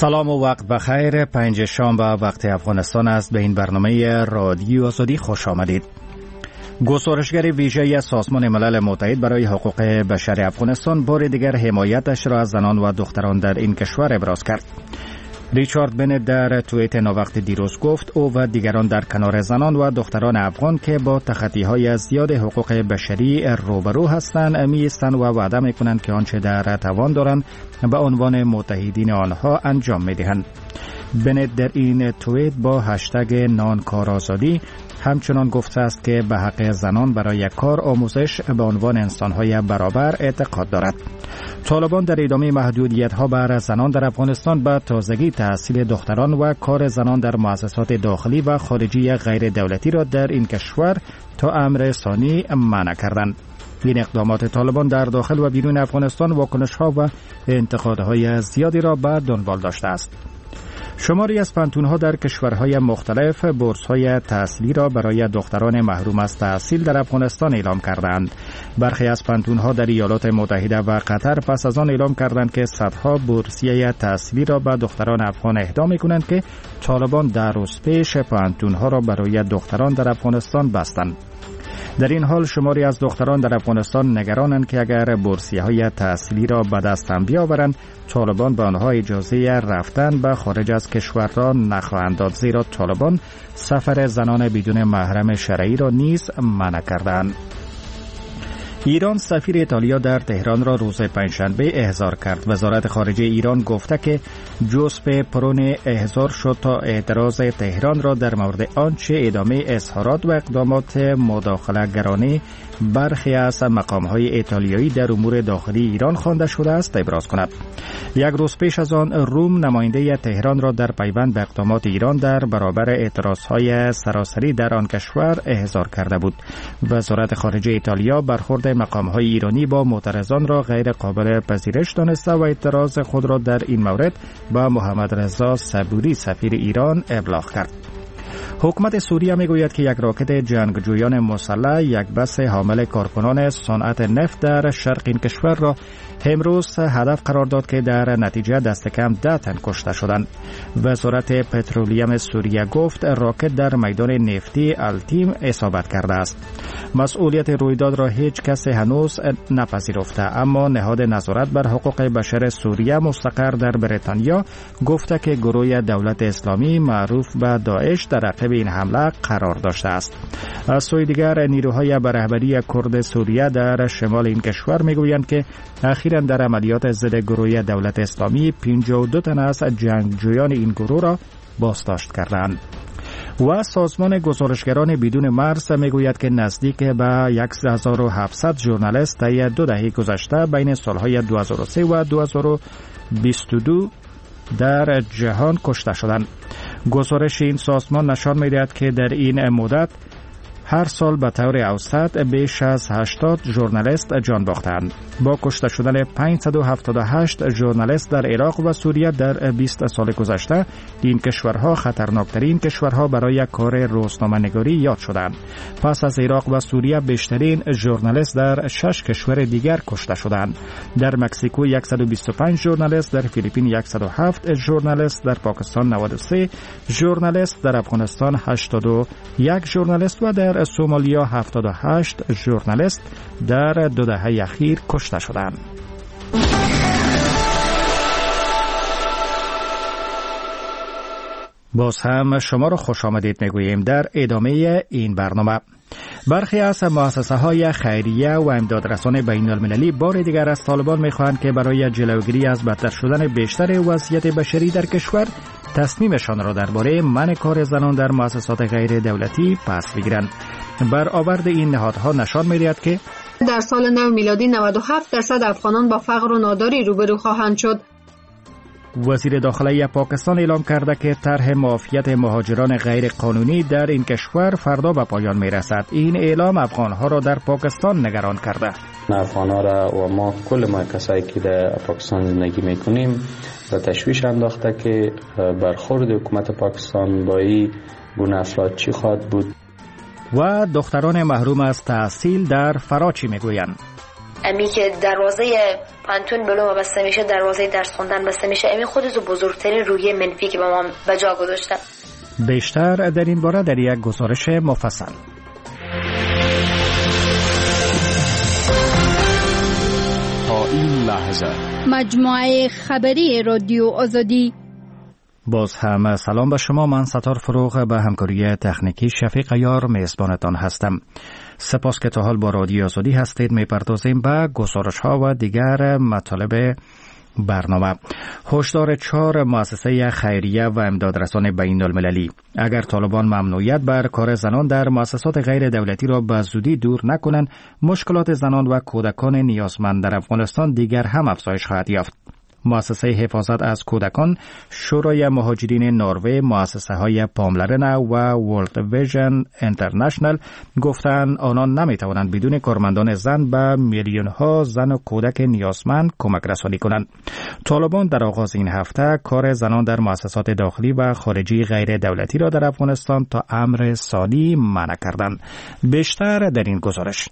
سلام و وقت بخیر. پنج شنبه وقت افغانستان است. به این برنامه رادیو آزادی خوش آمدید. گزارشگر ویژه سازمان ملل متحد برای حقوق بشر افغانستان بار دیگر حمایتش را از زنان و دختران در این کشور ابراز کرد. ریچارد بنت در توییت ناوقت دیروز گفت او و دیگران در کنار زنان و دختران افغان که با تخطی‌های زیاد حقوق بشری روبرو هستند می‌ایستند و وعده می‌کنند که آنچه در توان دارند به عنوان متحدین آنها انجام می‌دهند. بنت در این توییت با هشتگ نانکارآزادی همچنان گفته است که به حق زنان برای کار آموزش به عنوان انسان‌های برابر اعتقاد دارد. طالبان در ادامه محدودیت‌ها بر زنان در افغانستان به تازگی تحصیل دختران و کار زنان در مؤسسات داخلی و خارجی غیر دولتی را در این کشور تا امر ثانی منع کردند. این اقدامات طالبان در داخل و بیرون افغانستان واکنش‌ها و انتقادهای زیادی را به دنبال داشته است. شماری از پانتون‌ها در کشورهای مختلف بورس‌های تحصیلی را برای دختران محروم از تحصیل در افغانستان اعلام کردند. برخی از پانتون‌ها در ایالات متحده و قطر پس از آن اعلام کردند که صدها بورسیه تحصیلی را به دختران افغان اهدا می‌کنند که طالبان در روز پیش پانتون‌ها را برای دختران در افغانستان بستند. در این حال شماری از دختران در افغانستان نگرانند که اگر بورسیه‌های تحصیلی را به دست بیاورند طالبان به آنها اجازه رفتن به خارج از کشور را نخواهند داد، زیرا طالبان سفر زنان بدون محرم شرعی را نیز منع کردند. ایران سفیر ایتالیا در تهران را روز پنجشنبه احضار کرد. وزارت خارجه ایران گفته که جوزپه پرون احضار شد تا اعتراض تهران را در مورد آنچه ادامه اظهارات و اقدامات مداخله‌گرانه برخی از مقام‌های ایتالیایی در امور داخلی ایران خوانده شده است ابراز کند. یک روز پیش از آن روم نماینده تهران را در پیوند به اقدامات ایران در برابر اعتراضهای سراسری در آن کشور احضار کرده بود. وزارت خارجه ایتالیا برخورد مقام‌های ایرانی با معترضان را غیر قابل پذیرش دانسته و اعتراض خود را در این مورد با محمد رضا صبوری سفیر ایران ابلاغ کرد. حکومت سوریه میگوید که یک راکت جنگجویان مسلح یک بس حامل کارکنان صنعت نفت در شرق این کشور را امروز هدف قرار داد که در نتیجه دست کم 10 تن کشته شدند. وزارت پترولیم سوریه گفت راکت در میدان نفتی التیم اصابت کرده است. مسئولیت رویداد را هیچ کس هنوز نپذیرفته، اما نهاد نظارت بر حقوق بشر سوریه مستقر در بریتانیا گفته که گروه دولت اسلامی معروف به داعش در عقب این حمله قرار داشته است. از سوی دیگر نیروهای به رهبری کرد سوریه در شمال این کشور میگویند که اخیراً در عملیات ضد گروه دولت اسلامی 52 تن از جنگجویان این گروه را بازداشت کردند. و سازمان گزارشگران بدون مرز میگوید که نزدیک به 1700 ژورنالیست طی 2 دهه گذشته بین سالهای 2003 و 2022 در جهان کشته شدند. گزارش این سازمان نشان می‌دهد که در این مدت هر سال به طور اوسط بیش از 80 ژورنالیست جان باختند. با کشته شدن 578 ژورنالیست در عراق و سوریه در 20 سال گذشته، این کشورها خطرناکترین کشورها برای کار روزنامه‌نگاری یاد شدند. پس از عراق و سوریه بیشترین ژورنالیست در 6 کشور دیگر کشته شدند. در مکزیکو 125 ژورنالیست، در فیلیپین 107 ژورنالیست، در پاکستان 93 ژورنالیست، در افغانستان 81 ژورنالیست و در سومالیا 78 ژورنالیست در 2 دهه اخیر کشته شدند. باز هم شما را خوش آمدید میگوییم در ادامه این برنامه. برخی از مؤسسه‌های خیریه و امدادرسان بین‌المللی بار دیگر از طالبان می‌خواهند که برای جلوگیری از بدتر شدن بیشتر وضعیت بشری در کشور تصمیمشان را درباره منع کار زنان در مؤسسات غیر دولتی پس بگیرند. برآورد این نهادها نشان می‌دهد که در سال نو میلادی 97% افغانان با فقر و ناداری روبرو خواهند شد. وزیر داخلی پاکستان اعلام کرده که طرح معافیت مهاجران غیر قانونی در این کشور فردا به پایان میرسد. این اعلام افغانها را در پاکستان نگران کرده. افغانها را و ما کل ما کسایی که در پاکستان زندگی میکنیم و تشویش انداخته که برخورد حکومت پاکستان با این گونه افراد چی خواهد بود. و دختران محروم از تحصیل در فرا چی میگویند؟ امی که دروازه پانتون بلو بسته میشه، دروازه درس خوندن بسته میشه، امی خودشو بزرگترین رویه منفی که به ما به جا گذاشته. بیشتر در این باره در یک گزارش مفصل. تا این لحظه مجموعه خبری رادیو آزادی. باز هم سلام به شما. من ستار فروغ به همکاری تکنیکی شفیق یار میزبانتان هستم. سپاس که تا حال با رادیو آزادی هستید. میپردازیم به گزارش ها و دیگر مطالب برنامه. هشدار 4 مؤسسه خیریه و امدادرسان بین المللی: اگر طالبان ممنوعیت بر کار زنان در مؤسسات غیر دولتی را به زودی دور نکنند، مشکلات زنان و کودکان نیازمند در افغانستان دیگر هم افزایش خواهد یافت. مؤسسه حفاظت از کودکان، شورای مهاجرین نروژ، مؤسسه های پاملرن و ورلد ویژن اینترنشنال گفتند آنان نمیتوانند بدون کارمندان زن به میلیون ها زن و کودک نیازمند کمک رسانی کنند. طالبان در آغاز این هفته کار زنان در مؤسسات داخلی و خارجی غیر دولتی را در افغانستان تا امر ثانی منع کردند. بیشتر در این گزارش.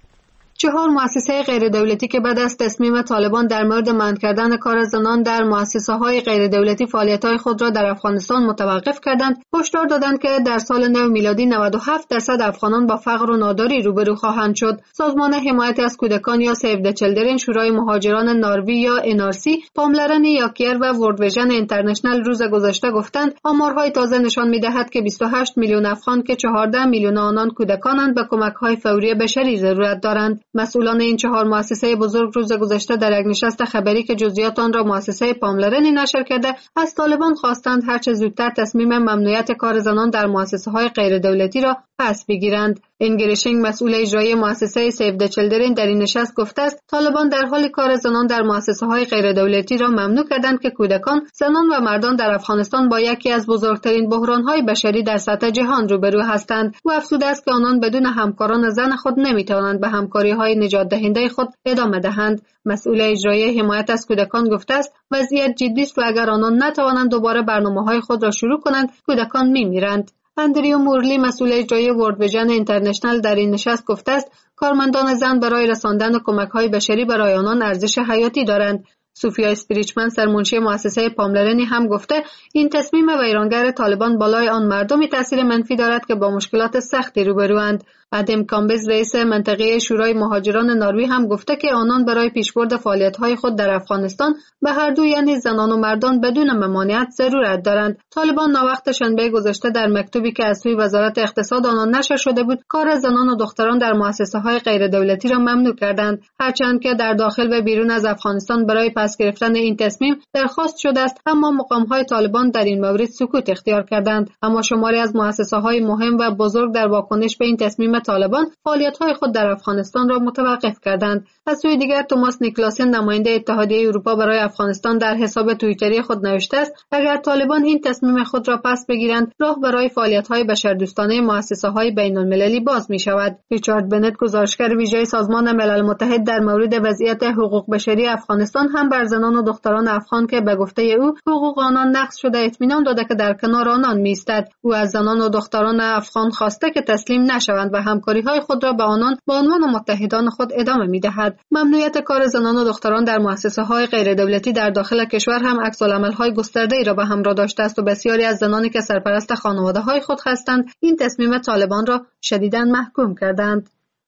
4 مؤسسه غیر دولتی که بعد از تصمیم طالبان در مورد منع کردن کار زنان در مؤسسه‌های غیر دولتی فعالیت‌های خود را در افغانستان متوقف کردند، هشدار دادند که در سال نو میلادی 97% افغانان با فقر و ناداری روبرو خواهند شد. سازمان حمایت از کودکان یا سیو د چیلدرن، شورای مهاجران نروژ یا NRC، پاملرن یاکیر و ورلد ویژن اینترنشنال روز گذشته گفتند آمارهای تازه نشان می‌دهد که 28 میلیون افغان که 14 میلیون آنان کودکانند به کمک‌های فوری بشری ضرورت دارند. مسئولان این 4 مؤسسه بزرگ روز گذشته در یک نشست خبری که جزئیات آن را مؤسسه پاملرن نشر کرده از طالبان خواستند هرچه زودتر تصمیم ممنوعیت کار زنان در مؤسسه‌های غیر دولتی را پس بگیرند. انگریشینگ، مسئول اجرایی مؤسسه سیو د چیلدرن، در این نشست گفته است طالبان در حال کار زنان در مؤسسه‌های غیر دولتی را ممنوع کردند که کودکان، زنان و مردان در افغانستان با یکی از بزرگترین بحران‌های بشری در سطح جهان روبرو هستند و افزوده است که آنان بدون همکاران زن خود نمی‌توانند به همکاری‌های نجات دهنده خود ادامه دهند. مسئول اجرایی حمایت از کودکان گفته است وضعیت جدی است و اگر آنان نتوانند دوباره برنامه‌های خود را شروع کنند، کودکان می‌میرند. اندریو مورلی، مسئول اجرایی ورلد ویژن اینترنشنال، در این نشست گفته است کارمندان زن برای رساندن کمک‌های بشری برای آنان ارزش حیاتی دارند. سوفیا اسپریچمن، سرمنشی مؤسسه پاملرنی، هم گفته این تصمیم ویرانگر طالبان بالای آن مردمی تاثیر منفی دارد که با مشکلات سختی روبروند. ادم کامبز، رئیس منطقه شورای مهاجران نروژ، هم گفته که آنان برای پیشبرد فعالیت‌های خود در افغانستان به هر دو یعنی زنان و مردان بدون ممانعت ضرورت دارند. طالبان ناوقت شنبه گذشته در مکتوبی که از سوی وزارت اقتصاد آنان نشر شده بود، کار زنان و دختران در مؤسسه‌های غیر دولتی را ممنوع کردند، هرچند که در داخل و بیرون از افغانستان برای پس گرفتن این تصمیم درخواست شده است، اما مقام‌های طالبان در این مورد سکوت اختیار کردند. اما شماری از مؤسسه‌های مهم و بزرگ در واکنش به این تصمیم طالبان فعالیت‌های خود در افغانستان را متوقف کردند. از سوی دیگر توماس نیکلاسن، نماینده اتحادیه اروپا برای افغانستان، در حساب توییتری خود نوشته است اگر طالبان این تصمیم خود را پس بگیرند، راه برای فعالیت‌های بشردوستانه مؤسسه‌های بین‌المللی باز می‌شود. ریچارد بنت، گزارشگر ویژه سازمان ملل متحد در مورد وضعیت حقوق بشری افغانستان، هم بر زنان و دختران افغان که به گفته او حقوق آنان نقض شده اطمینان داده که در کنار آنان می‌ایستد. او از زنان و دختران افغان خواسته که تسلیم نشوند و همکاری‌های خود را با آنان به عنوان متحدان خود ادامه می‌دهد. ممنوعیت کار زنان و دختران در مؤسسه‌های غیر دولتی در داخل کشور هم عکس‌العمل‌های گسترده‌ای را به همراه داشته است و بسیاری از زنانی که سرپرست خانواده‌های خود هستند این تصمیم طالبان را شدیداً محکوم کردند.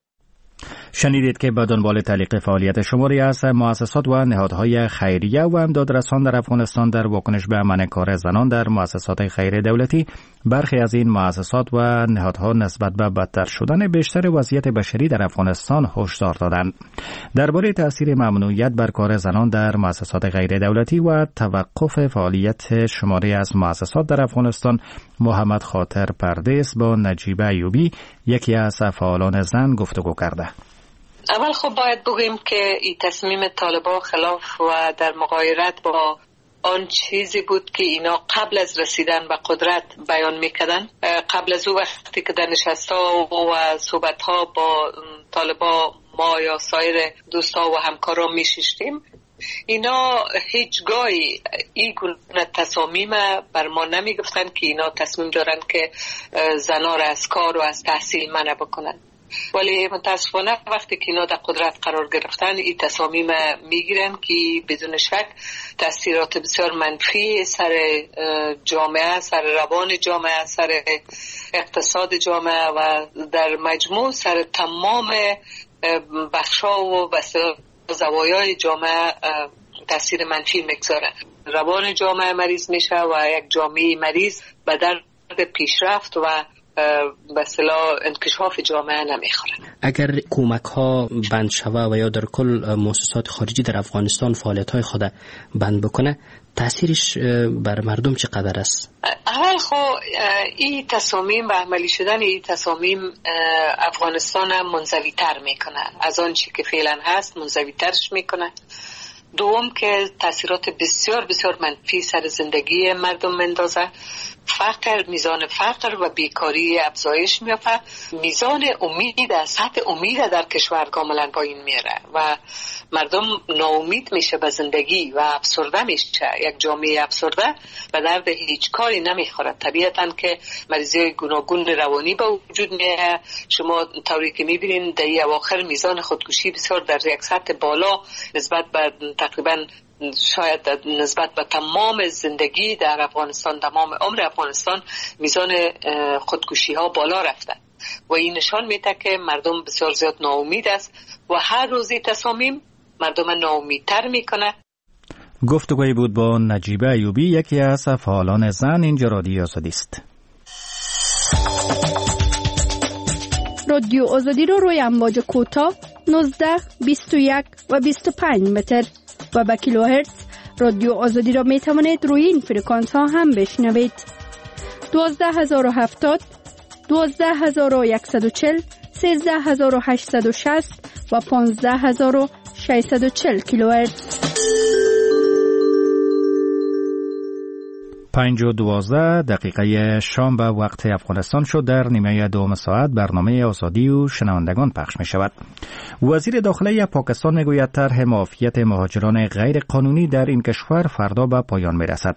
شنیدید که به دنبال تعلیق فعالیت شماری از مؤسسات و نهادهای خیریه و امدادرسان در افغانستان در واکنش به منع کار زنان در مؤسسات غیر دولتی، برخی از این مؤسسات و نهادها نسبت به بدتر شدن بیشتر وضعیت بشری در افغانستان هشدار دادند. درباره تاثیر ممنوعیت بر کار زنان در مؤسسات غیر دولتی و توقف فعالیت شماری از مؤسسات در افغانستان، محمد خاطر پردیس با نجیبه ایوبی، یکی از فعالان زن، گفتگو کرده. اول خب باید بگوییم که این تصمیم طالبان خلاف و در مغایرت با آن چیزی بود که اینا قبل از رسیدن به قدرت بیان میکردن. قبل از او وقتی که در نشست‌ها و صحبت‌ها با طالبان ما یا سایر دوستا و همکارا میشیشتیم، اینا هیچگاهی این گونه تصامیم بر ما نمیگفتن که اینا تصمیم دارن که زنا را از کار و از تحصیل منع بکنن. ولی متاسفانه وقتی که اینا در قدرت قرار گرفتن این تصامیم میگیرن که بدون شک تاثیرات بسیار منفی سر جامعه، سر روان جامعه، سر اقتصاد جامعه و در مجموع سر تمام بخشا و زوایای جامعه تاثیر منفی میگذاره. روان جامعه مریض میشه و یک جامعه مریض به درد پیشرفت و به اصطلاح انکشاف جامعه نمیخوره. اگر کمک ها بند شوه و یا در کل مؤسسات خارجی در افغانستان فعالیت های خود بند بکنه، تاثیرش بر مردم چقدر است؟ اول خب این تصامیم و عملی شدن این تصامیم افغانستان منزوی تر میکنه، از آن چی که فعلا هست منزوی ترش میکنه. دوم که تاثیرات بسیار بسیار منفی سر زندگی مردم مندازه. فقر، میزان فقر و بیکاری افزایش میافته. میزان امید، سطح امید در کشور کاملا پایین میره و مردم ناامید میشه به زندگی و افسرده میشه. یک جامعه افسرده به درد هیچ کاری نمیخوره. طبیعتاً که مریضی گوناگون روانی به وجود میاد. شما طوری که میبینین در اواخر میزان خودکشی بسیار در یک سطح بالا نسبت به تقریباً شاید نسبت به تمام زندگی در افغانستان، تمام عمر افغانستان میزان خودکشی ها بالا رفته و این نشان میده که مردم بسیار زیاد ناامید است و هر روزی تصامیم مردم ناامیدتر میکنه. گفتگویی بود با نجیبه ایوبی، یکی از فعالان زن. اینجا رادیو آزادی است. رادیو آزادی رو روی امواج کوتاه 19، 21 و 25 متر و با کیلوهرتز رادیو آزادی را می توانید روی این فرکانس ها هم بشنوید. 12070، 12140، 13860 و 15640 کیلوهرتز. 5:12 شنبه وقت افغانستان شد. در نیمه دوم ساعت برنامه آزادی و شنوندگان پخش می شود. وزیر داخله پاکستان می گوید طرح معافیت مهاجران غیر قانونی در این کشور فردا به پایان می رسد.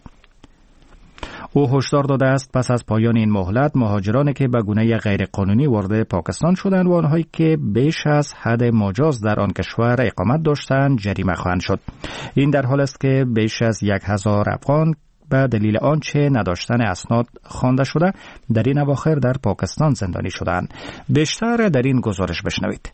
او هشدار داده است پس از پایان این مهلت مهاجرانی که به گونه غیر قانونی وارد پاکستان شدند و آنهایی که بیش از حد مجاز در آن کشور اقامت داشتند جریمه خواهند شد. این در حال است که بیش از 1000 افغان به دلیل آنچه نداشتن اسناد خوانده شده در این اواخر در پاکستان زندانی شدند. بیشتر در این گزارش بشنوید.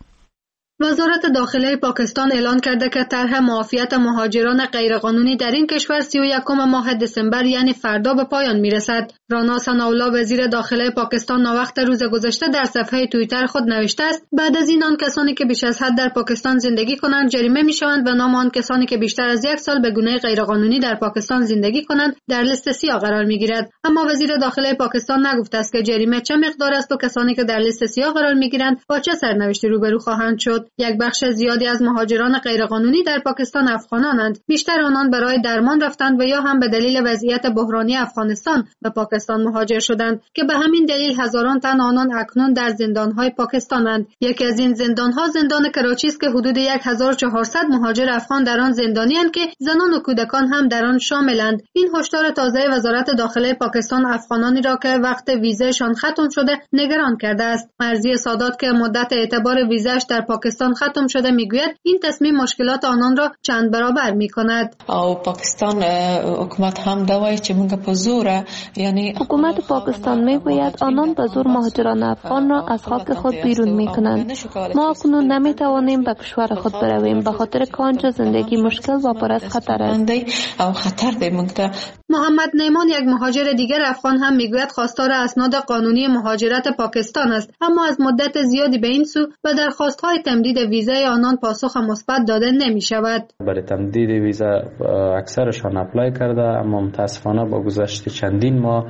وزارت داخله پاکستان اعلان کرده که طرح معافیت مهاجران غیرقانونی در این کشور 31 ماه دسامبر یعنی فردا به پایان میرسد. رانا ثناءالله وزیر داخله پاکستان ناوقت روز گذشته در صفحه توییتر خود نوشته است بعد از این آن کسانی که بیش از حد در پاکستان زندگی کنند جریمه میشوند و نام آن کسانی که بیشتر از 1 سال به گونه غیرقانونی در پاکستان زندگی کنند در لیست سیاه قرار میگیرد. اما وزیر داخله پاکستان نگفته است که جریمه چه مقدار است و کسانی که در لیست سیاه قرار میگیرند با چه سرنوشتی روبرو خواهند شد. یک بخش زیادی از مهاجران غیرقانونی در پاکستان افغانانند. بیشتر آنان برای درمان رفتند و یا هم به دلیل وضعیت بحرانی افغانستان به پاکستان مهاجر شدند که به همین دلیل هزاران تن آنان اکنون در زندان‌های پاکستانند. یکی از این زندان‌ها زندان کراچی است که حدود 1400 مهاجر افغان در آن زندانی‌اند که زنان و کودکان هم در آن شاملند. این هشدار تازه وزارت داخله پاکستان افغانانی را که وقت ویزایشان ختم شده نگران کرده است. مرضی سادات که مدت اعتبار ویزاش در پاکستان ختم شده میگوید این تصمیم مشکلات آنان را چند برابر میکند. او پاکستان حکومت هم دوای چې موږ په زور یعنی حکومت پاکستان میگوید آنان به زور مهاجران افغان را از خاک خود بیرون میکنند. ما اکنون نمیتوانیم به کشور خود برویم به خاطر که آنجا زندگی مشکل و پر از خطر است. او خطر دی موږ. محمد نیمان یک مهاجر دیگر افغان هم میگوید خواستار اسناد قانونی مهاجرت پاکستان است اما از مدت زیادی به این سو به درخواست‌های تمدید ویزای آنان پاسخ مثبت داده نمی‌شود. برای تمدید ویزا اکثرشان اپلای کرده اما متاسفانه با گذشت چندین ماه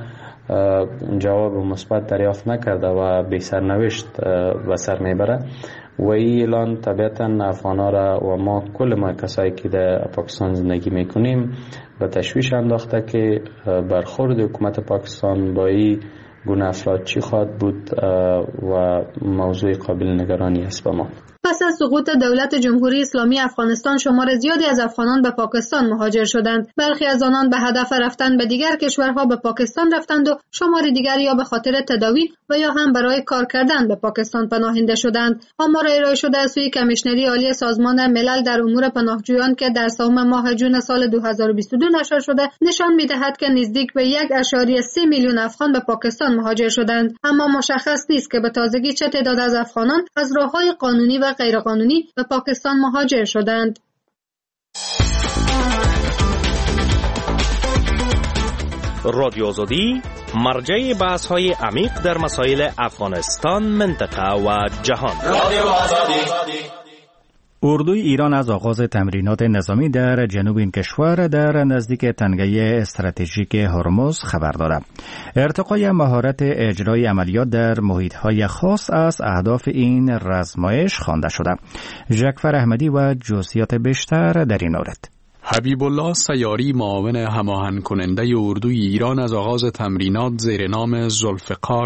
جواب مثبت دریافت نکرده و بی سرنوشت و سر میبره و این اعلان طبیعتا افغانا را و ما کل ما کسایی که در پاکستان زندگی میکنیم به تشویش انداخته که برخورد حکومت پاکستان با این گونه افراد چی خواهد بود و موضوع قابل نگرانی است به ما. پس از سقوط دولت جمهوری اسلامی افغانستان شمار زیادی از افغانان به پاکستان مهاجر شدند. برخی از آنان به هدف رفتن به دیگر کشورها به پاکستان رفتند و شمار دیگر یا به خاطر تداوی و یا هم برای کار کردن به پاکستان پناهنده شدند. آمار ارائه شده از سوی کمیشنری عالی سازمان ملل در امور پناهجویان که در سوم ماه جون سال 2022 نشر شده نشان می‌دهد که نزدیک به 1.3 میلیون افغان به پاکستان مهاجر شدند، اما مشخص نیست که به تازگی چه تعداد از افغانان از راه‌های قانونی و غیرقانونی به پاکستان مهاجر شدند. رادیو آزادی مرجع بحث‌های عمیق در مسائل افغانستان، منطقه و جهان. رادیو آزادی. اردوی ایران از آغاز تمرینات نظامی در جنوب این کشور در نزدیک تنگه استراتژیک هرمز خبر دارد. ارتقای مهارت اجرای عملیات در محیط‌های خاص از اهداف این رزمایش خوانده شده. جعفر احمدی و جزئیات بیشتر در این مورد. حبیب الله سیاری، معاون هماهنگ کننده اردوی ایران، از آغاز تمرینات زیر نام ذوالفقار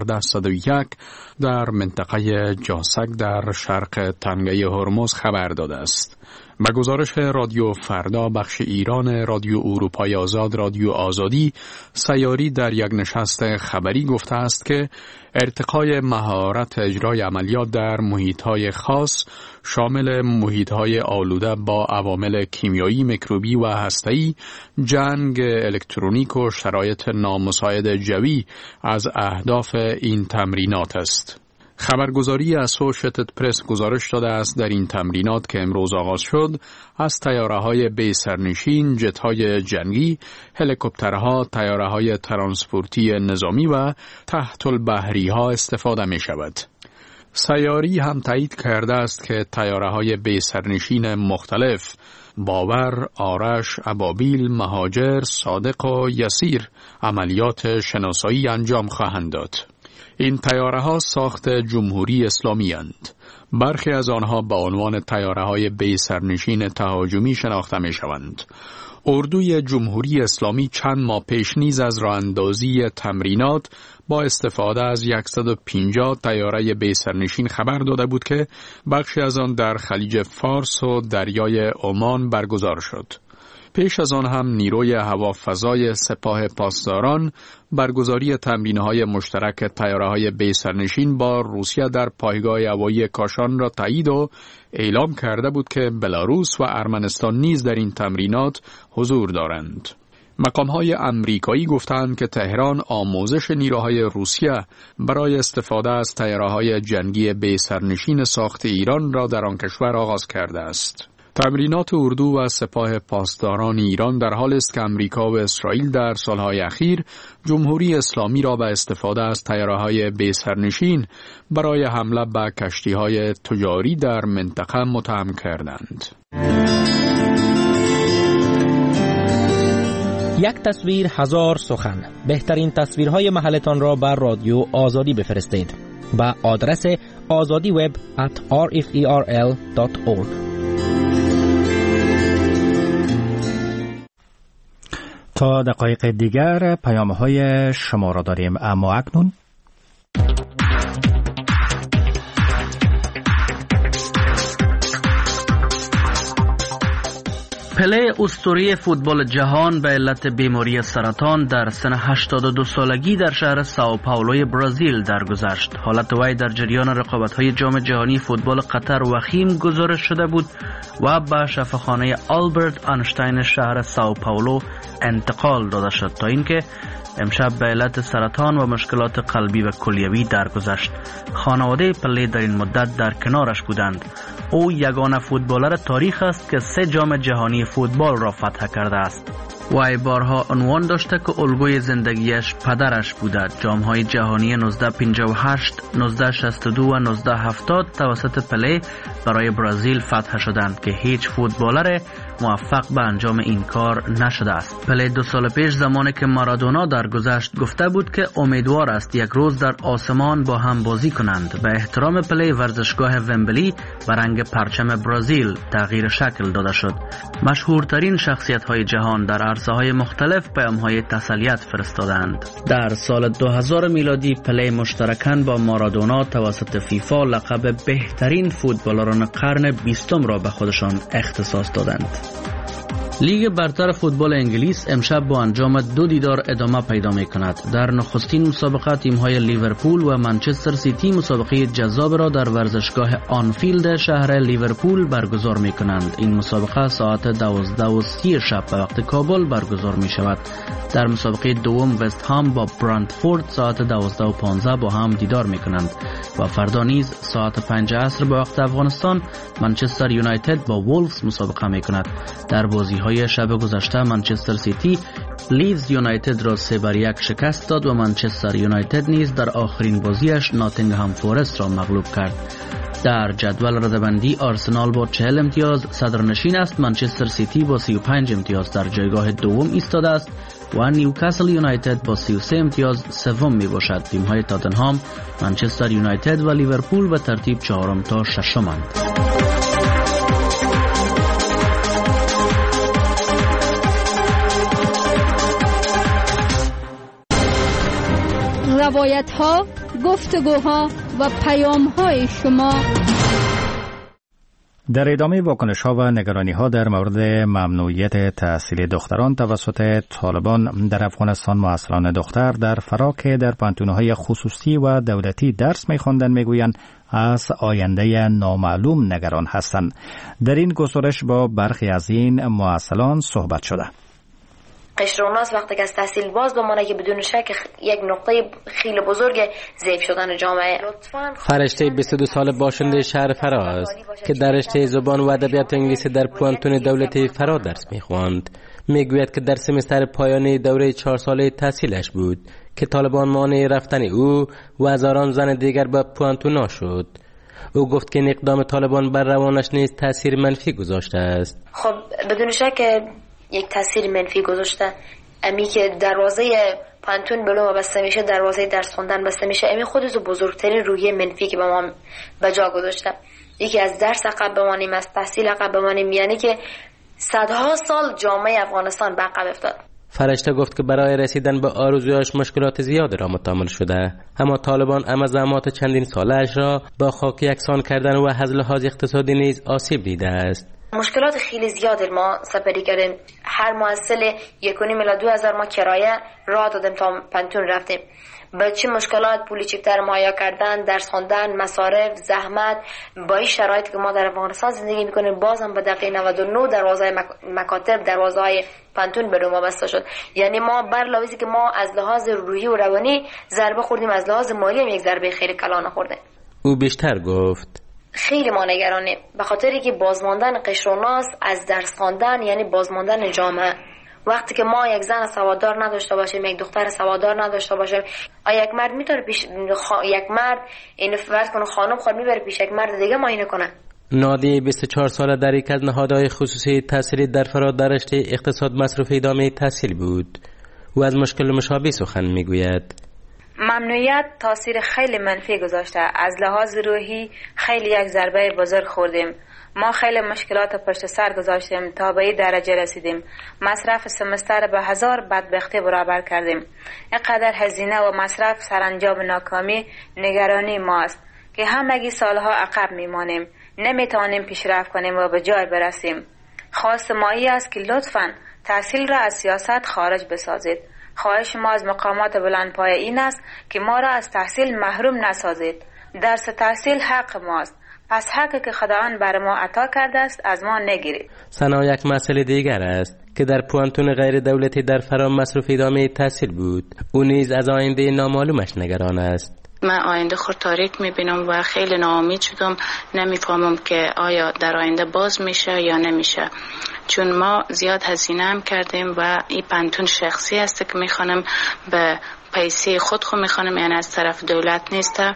1401 در منطقه جاسک در شرق تنگه هرمز خبر داده است. به گزارش رادیو فردا بخش ایران رادیو اروپای آزاد رادیو آزادی، سیاری در یک نشست خبری گفته است که ارتقای مهارت اجرای عملیات در محیط‌های خاص شامل محیط‌های آلوده با عوامل کیمیایی، میکروبی و هسته‌ای، جنگ الکترونیک و شرایط نامساعد جوی از اهداف این تمرینات است. خبرگزاری اسوشییتد پرس گزارش داده است در این تمرینات که امروز آغاز شد از طیاره‌های بی سرنشین، جت‌های جنگی، هلیکوپترها، طیاره‌های ترانسپورتی نظامی و تحت البحری‌ها استفاده می‌شود. سیاری هم تایید کرده است که طیاره‌های بی سرنشین مختلف باور، آرش، ابابیل، مهاجر، صادق و یسیر عملیات شناسایی انجام خواهند داد. این طیاره‌ها ساخت جمهوری اسلامی اند. برخی از آنها به عنوان طیاره‌های بی سرنشین تهاجمی شناخته می‌شوند. اردوی جمهوری اسلامی چند ماه پیش نیز از راه‌اندازی تمرینات با استفاده از 150 طیاره بی سرنشین خبر داده بود که بخشی از آن در خلیج فارس و دریای عمان برگزار شد. پیش از آن هم نیروی هوافضای سپاه پاسداران برگزاری تمرین‌های مشترک طیاره‌های بی سرنشین با روسیه در پایگاه هوایی کاشان را تایید و اعلام کرده بود که بلاروس و ارمنستان نیز در این تمرینات حضور دارند. مقام‌های امریکایی گفتند که تهران آموزش نیروهای روسیه برای استفاده از طیاره‌های جنگی بی سرنشین ساخت ایران را در آن کشور آغاز کرده است. تمرینات اردو و سپاه پاسداران ایران در حال است که امریکا و اسرائیل در سالهای اخیر جمهوری اسلامی را به استفاده از طیاره‌های بی سرنشین برای حمله به کشتی‌های تجاری در منطقه متهم کردند. یک تصویر هزار سخن. بهترین تصویرهای محلتان را بر رادیو آزادی بفرستید با آدرس azadiweb@rferl.org. تا دقایق دیگر پیام‌های شما را داریم، اما اکنون پله اسطوره فوتبال جهان به علت بیماری سرطان در سن 82 سالگی در شهر ساو پائولوی برزیل درگذشت. حالت وی در جریان رقابت‌های جام جهانی فوتبال قطر وخیم گزارش شده بود و به شفاخانه آلبرت آنشتاین شهر ساو پائولو انتقال داده شد تا اینکه امشب به علت سرطان و مشکلات قلبی و کلیوی درگذشت. خانواده پله در این مدت در کنارش بودند. او یگانه فوتبالر تاریخ است که 3 جام جهانی فوتبال را فتح کرده است. وی بارها عنوان داشته که الگوی زندگیش پدرش بوده. جام‌های جهانی 1958، 1962 و 1970 توسط پله برای برزیل فتح شدند که هیچ فوتبالر موفق به انجام این کار نشده است. پله 2 سال پیش زمانی که مارادونا درگذشت گفته بود که امیدوار است یک روز در آسمان با هم بازی کنند. به احترام پله ورزشگاه ومبلی به رنگ پرچم برزیل تغییر شکل داده شد. مشهورترین شخصیت‌های جهان در عرصه‌های مختلف پیام‌های تسلیت فرستادند. در سال 2000 میلادی پله مشترکاً با مارادونا توسط فیفا لقب بهترین فوتبالران قرن 20 را به خودشان اختصاص دادند. لیگ برتر فوتبال انگلیس امشب با انجام 2 دیدار ادامه پیدا می کند. در نخستین مسابقه تیم‌های لیورپول و منچستر سیتی مسابقه جذاب را در ورزشگاه آنفیلد شهر لیورپول برگزار می کنند. این مسابقه ساعت 12:30 شب به وقت کابل برگزار می شود. در مسابقه دوم وست هام با برنتفورد ساعت 12:15 با هم دیدار می کنند و فردا نیز ساعت 5 عصر به وقت افغانستان منچستر یونایتد با وولفز مسابقه می کند. در بازی‌های شب گذشته منچستر سیتی لیدز یونایتد را 3-1 شکست داد و منچستر یونایتد نیز در آخرین بازیش ناتینگهام فورست را مغلوب کرد. در جدول رده‌بندی آرسنال با 40 امتیاز صدرنشین است. منچستر سیتی با 35 امتیاز در جایگاه دوم ایستاده است و نیوکاسل یونایتد با 33 امتیاز سوم می باشد. تیم‌های تاتنهام، منچستر یونایتد و لیورپول به ترتیب 4 تا 6 اند. روایت ها، گفتگوها و پیام های شما. در ادامه واکنش ها و نگرانی ها در مورد ممنوعیت تحصیل دختران توسط طالبان در افغانستان، معصران دختر در فرا که در پانتون‌های خصوصی و دولتی درس می‌خواندند میگویند از آینده نامعلوم نگران هستند. در این گزارش با برخی از این معصران صحبت شده. قشر اوناس وقتی که از تحصیل باز بمانه که بدون شک یک نقطه خیلی بزرگ ضعیف شدن جامعه. فرشته 22 سال باشنده شهر فرا است که در رشته زبان و ادبیات انگلیسی در پوانتون دولتی فرا درس می‌خواند. میگوید که در سمستر پایانی دوره 4 ساله تحصیلش بود که طالبان مانع رفتن او و هزاران زن دیگر به پوانتون شد. او گفت که این اقدام طالبان بر روانش نیز تاثیر منفی گذاشته است. خب بدون شک یک تاثیر منفی گذاشته. امی که دروازه پانتون بلو بسته میشه، دروازه درس خوندن بسته میشه، امی خودش بزرگترین روحیه منفی که به ما به جا گذاشته. یکی از درس عقب بمانیم، از تحصیل عقب بمانیم، یعنی که صدها سال جامعه افغانستان به عقب افتاد. فرشته گفت که برای رسیدن به آرزویاش مشکلات زیادی را متحمل شده، اما طالبان عمزامات چندین سالش را با خاک یکسان کردن و از لحاظ اقتصادی نیز آسیب دیده است. مشکلات خیلی زیادی ما سپری کردیم. هر محصل 1.5 الی 2,000 ما کرایه راه دادیم تا پانتون رفتیم. با چه مشکلات پولی چکتر مهیا کردن، درس خواندن، مصارف، زحمت، با این شرایطی که ما در افغانستان زندگی میکنیم بازم به دقیقه 99 دروازه مکاتب، دروازه های پانتون به ما بسته شد. یعنی ما بر لحاظی که ما از لحاظ روحی و روانی ضربه خوردیم، از لحاظ مالی هم یک ضربه خیلی کلانه خوردیم. او بیشتر گفت خیلی ما نگرانیم به خاطری که بازماندن قشر و ناس از درس خواندن یعنی بازماندن جامعه. وقتی که ما یک زن سواددار نداشته باشیم، یک دختر سواددار نداشته باشیم، یک مرد میتونه یک مرد این فرض کنه خانم خود میبره پیش یک مرد دیگه معاینه کنه. نادی 24 ساله در یک از نهادهای خصوصی تحصیلی در فرا در رشته اقتصاد مصرف ادامه تحصیل بود. او از مشکل مشابه سخن میگوید. ممنوعیت تاثیر خیلی منفی گذاشته. از لحاظ روحی خیلی یک ضربه بزرگ خوردیم. ما خیلی مشکلات پشت سر گذاشتیم تا به این درجه رسیدیم. مصرف سمستر به 1000 بدبختی برابر کردیم. اینقدر هزینه و مصرف سرانجام ناکامی نگرانی ماست که همگی سالها عقب میمانیم. نمیتوانیم پیشرفت کنیم و به جای برسیم. خواست ما است که لطفاً تحصیل را از سیاست خارج بسازید. خواهش ما از مقامات بلندپایه این است که ما را از تحصیل محروم نسازید. درس تحصیل حق ماست. پس حقی که خداوند بر ما عطا کرده است از ما نگیرید. سنا یک مسئله دیگر است که در پوانتون غیر دولتی در فرا مصرف ادامه تحصیل بود. او نیز از آینده نامعلومش نگران است. من آینده خود تاریک میبینم و خیلی ناامید شدم. نمیفهمم که آیا در آینده باز میشه یا نمیشه، چون ما زیاد هزینه هم کردیم و این پانتون شخصی است که میخوانم به پیسه خود میخوانم، یعنی از طرف دولت نیسته.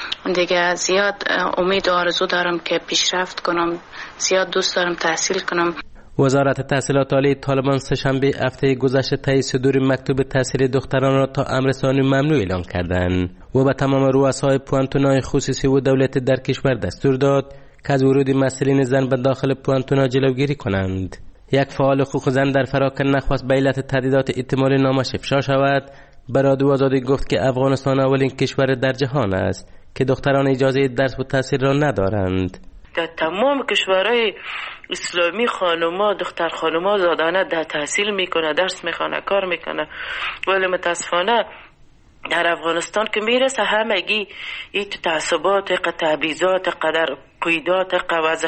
دیگه زیاد امید و آرزو دارم که پیشرفت کنم، زیاد دوست دارم تحصیل کنم. وزارت تحصیلات عالی طالبان سه‌شنبه هفته گذشته طی صدور مکتوب تحصیل دختران را تا امر ثانی ممنوع اعلام کردند و به تمام رؤسای پوانتون‌های خصوصی و دولتی در کشور دستور داد که از ورود مسئولین زن به داخل پوانتون‌ها جلوگیری کنند. یک فعال حقوق زن در فراکن نخواست به علت تهدیدات احتمالی نامش افشا شود. به رادیو آزادی گفت که افغانستان اولین کشور در جهان است که دختران اجازه درس و تحصیل را ندارند. در تمام کشورهای اسلامی خانوما، دختر خانوما زادانه در تحصیل میکنه، درس میخونه، کار میکنه، ولی متاسفانه در افغانستان که میرسه همگی این تعصبات، تبعیضات، قدر قیدات، وضع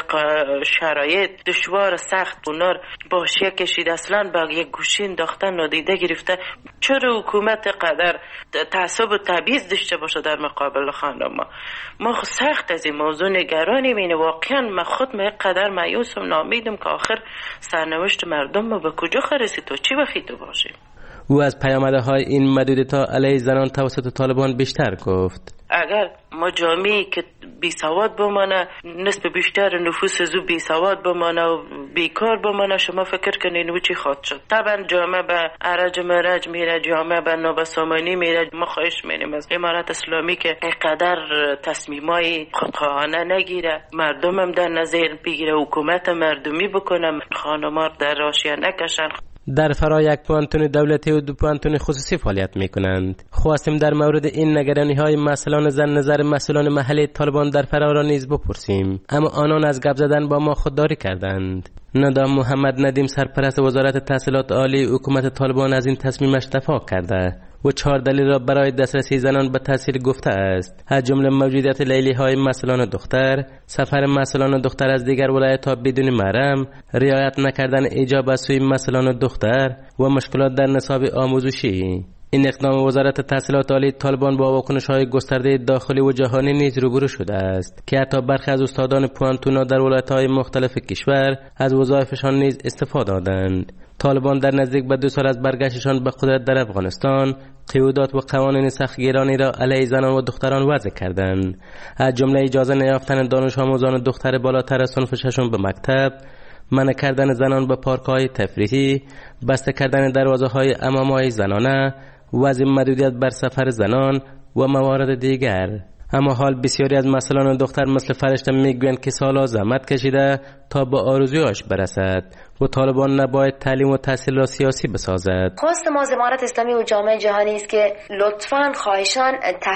شرایط دشوار سخت اونار باشیه کشید، اصلا با یک گوشه انداختن نادیده گرفته. چرا حکومت قدر تعصب و تبعیض داشته باشه در مقابل خانم ما خود سخت از این موضوع نگرانیم. اینه واقعا من خود قدر مایوسم، نامیدم که آخر سرنوشت مردم ما به کجا خرسید تو چی بخیده باشیم. او از پیامدهای این محدودیت‌ها علیه زنان توسط طالبان بیشتر گفت. اگر ما جامعه‌ای که بی سواد بمانه، نسبت بیشتر نفوس زو بی سواد بمانه و بیکار بمانه، شما فکر کنین او چی خواهد شد؟ طبعا جامعه به ارج مرج میره، جامعه به نابسامانی میره. ما خواهش می‌کنیم از امارت اسلامی که اینقدر تصمیمای خودخواهانه نگیره، مردم هم در نظر بگیره، حکومت مردمی بکنه، خانم‌ها در راشیه نکشن. در فرا یک پوانتون دولتی و دو پوانتون خصوصی فعالیت میکنند. خواستیم در مورد این نگرانی های مسئولان زن نظر مسئولان محلی طالبان در فرا را نیز بپرسیم، اما آنان از گپ زدن با ما خودداری کردند. ندام محمد ندیم سرپرست وزارت تحصیلات عالی حکومت طالبان از این تصمیمش دفاع کرده و 4 دلیل را برای دسترسی زنان به تحصیل گفته است، از جمله موجودیت لیلی های مسئولان دختر، سفر مسئولان دختر از دیگر ولایت‌ها بدون محرم، رعایت نکردن ایجاب از سوی مسئولان دختر و مشکلات در نصاب آموزشی. این اقدام وزارت تحصیلات عالی طالبان با واکنش‌های گسترده داخلی و جهانی نیز روبرو شده است که حتی برخی از استادان پوانتونا در ولایت‌های مختلف کشور از وظایفشان نیز استفاده دادند. طالبان در نزدیک به 2 سال از برگشتشان به قدرت در افغانستان قیودات و قوانین سختگیرانی را علیه زنان و دختران وضع کردند، از جمله اجازه نیافتن دانش آموزان دختر بالاتر از صنف 6 به مکتب، منع کردن زنان به پارک‌های تفریحی، بسته کردن دروازه‌های حمام‌های زنانه، وضع محدودیت بر سفر زنان و موارد دیگر. اما حال بسیاری از مسئولان دختر مثل فرشته میگویند که سالها زحمت کشیده تا به آرزویاش برسد و طالبان نباید تعلیم و تحصیل را سیاسی بسازد. خواست ما از امارت اسلامی و جامعه جهانی است که لطفاً خواهشان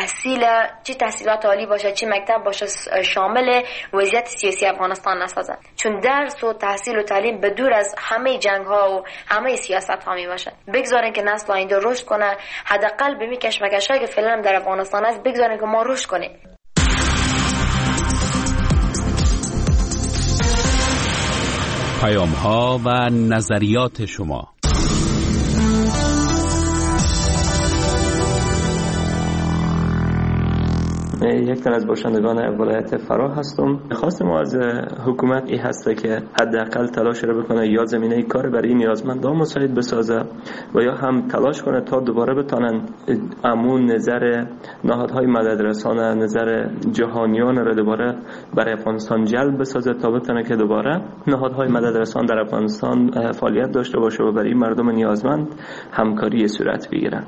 چه تحصیلات عالی باشه چه مکتب باشه شامل وضعیت سیاسی افغانستان نسازد، چون درس و تحصیل و تعلیم به دور از همه جنگ ها و همه سیاست ها می باشه. بگذارن که نسل آینده رشد کنه، حداقل به می کشمکش‌هایی که فعلا در افغانستان است بگذارن که ما رشد کنیم. پیام‌ها و نظریات شما. یک تن از باشندگان ولایت فرا هستم. خواست ما از حکومت این هسته که حداقل تلاش را بکنه یا زمینه کار برای نیازمندان مساعد بسازه و یا هم تلاش کنه تا دوباره بتونن امون نظر نهادهای مددرسان، نظر جهانیان را دوباره برای افغانستان جلب بسازه تا بتونه که دوباره نهادهای مددرسان در افغانستان فعالیت داشته باشه و برای مردم نیازمند همکاری صورت بگیره.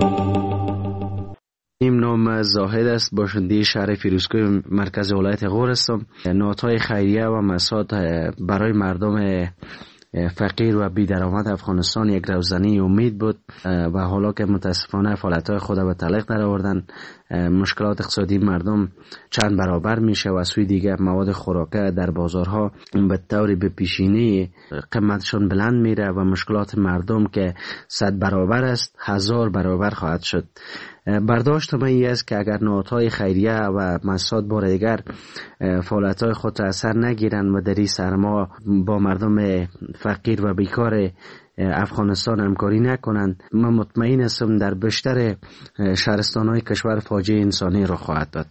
این نام زاهد است، باشنده شهر فیروزکوه مرکز ولایت غور هستم. نهادهای خیریه و مساعد برای مردم فقیر و بی درآمد افغانستان یک روزنی امید بود و حالا که متاسفانه فعالیت‌های خود به تعلیق در آوردن، مشکلات اقتصادی مردم چند برابر میشه و از سوی دیگه مواد خوراکه در بازارها به طور به پیشینی قیمتشون بلند میره و مشکلات مردم که 100 برابر است 1000 برابر خواهد شد. برداشت من این است که اگر نهادهای خیریه و مساعد بار دیگر فعالیت‌های خود را اثر نگیرند و در این سرما با مردم فقیر و بیکار افغانستان همکاری نکنند، من مطمئن هستم در بیشتر شهرستان‌های کشور فاجعه انسانی را خواهد داد.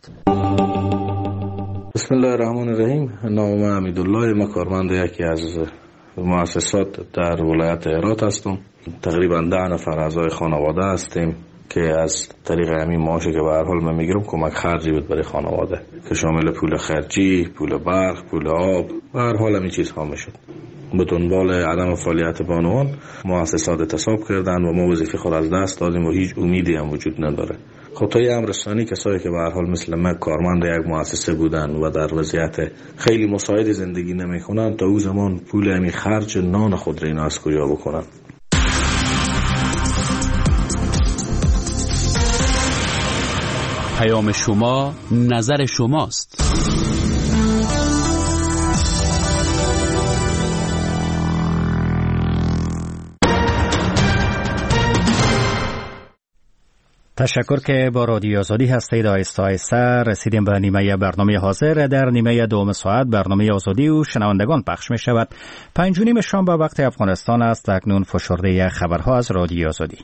بسم الله الرحمن الرحیم. نام حمیدالله، ما کارمند یکی از مؤسسات در ولایت هرات هستم. تقریبا 10 نفر اعضای خانواده هستیم که از طریق همین معاشی که به هر حال من میگیرم کمک خرجی بود برای خانواده که شامل پول خرجی، پول برق، پول آب و هر حال همین چیزها میشد. به دنبال عدم فعالیت بانوان مؤسسات اعتصاب کردن و ما وظیفه خود از دست دادیم و هیچ امیدی هم وجود نداره. خب تا یه امرستانی کسایی که به هر حال مثل من کارمند یک مؤسسه بودن و در وضعیت خیلی مساعد زندگی نمیکنن، تا او زمان پول همین خرج نان خود را اینا از کجا بکنن؟ پیام شما، نظر شماست. تشکر که با رادیو آزادی هستید. آهسته آهسته رسیدیم به نیمه برنامه حاضر. در نیمه دوم ساعت برنامه آزادی و شنوندگان پخش می شود. 5:30 شام به وقت افغانستان است. اکنون فشرده خبرها از رادیو آزادی.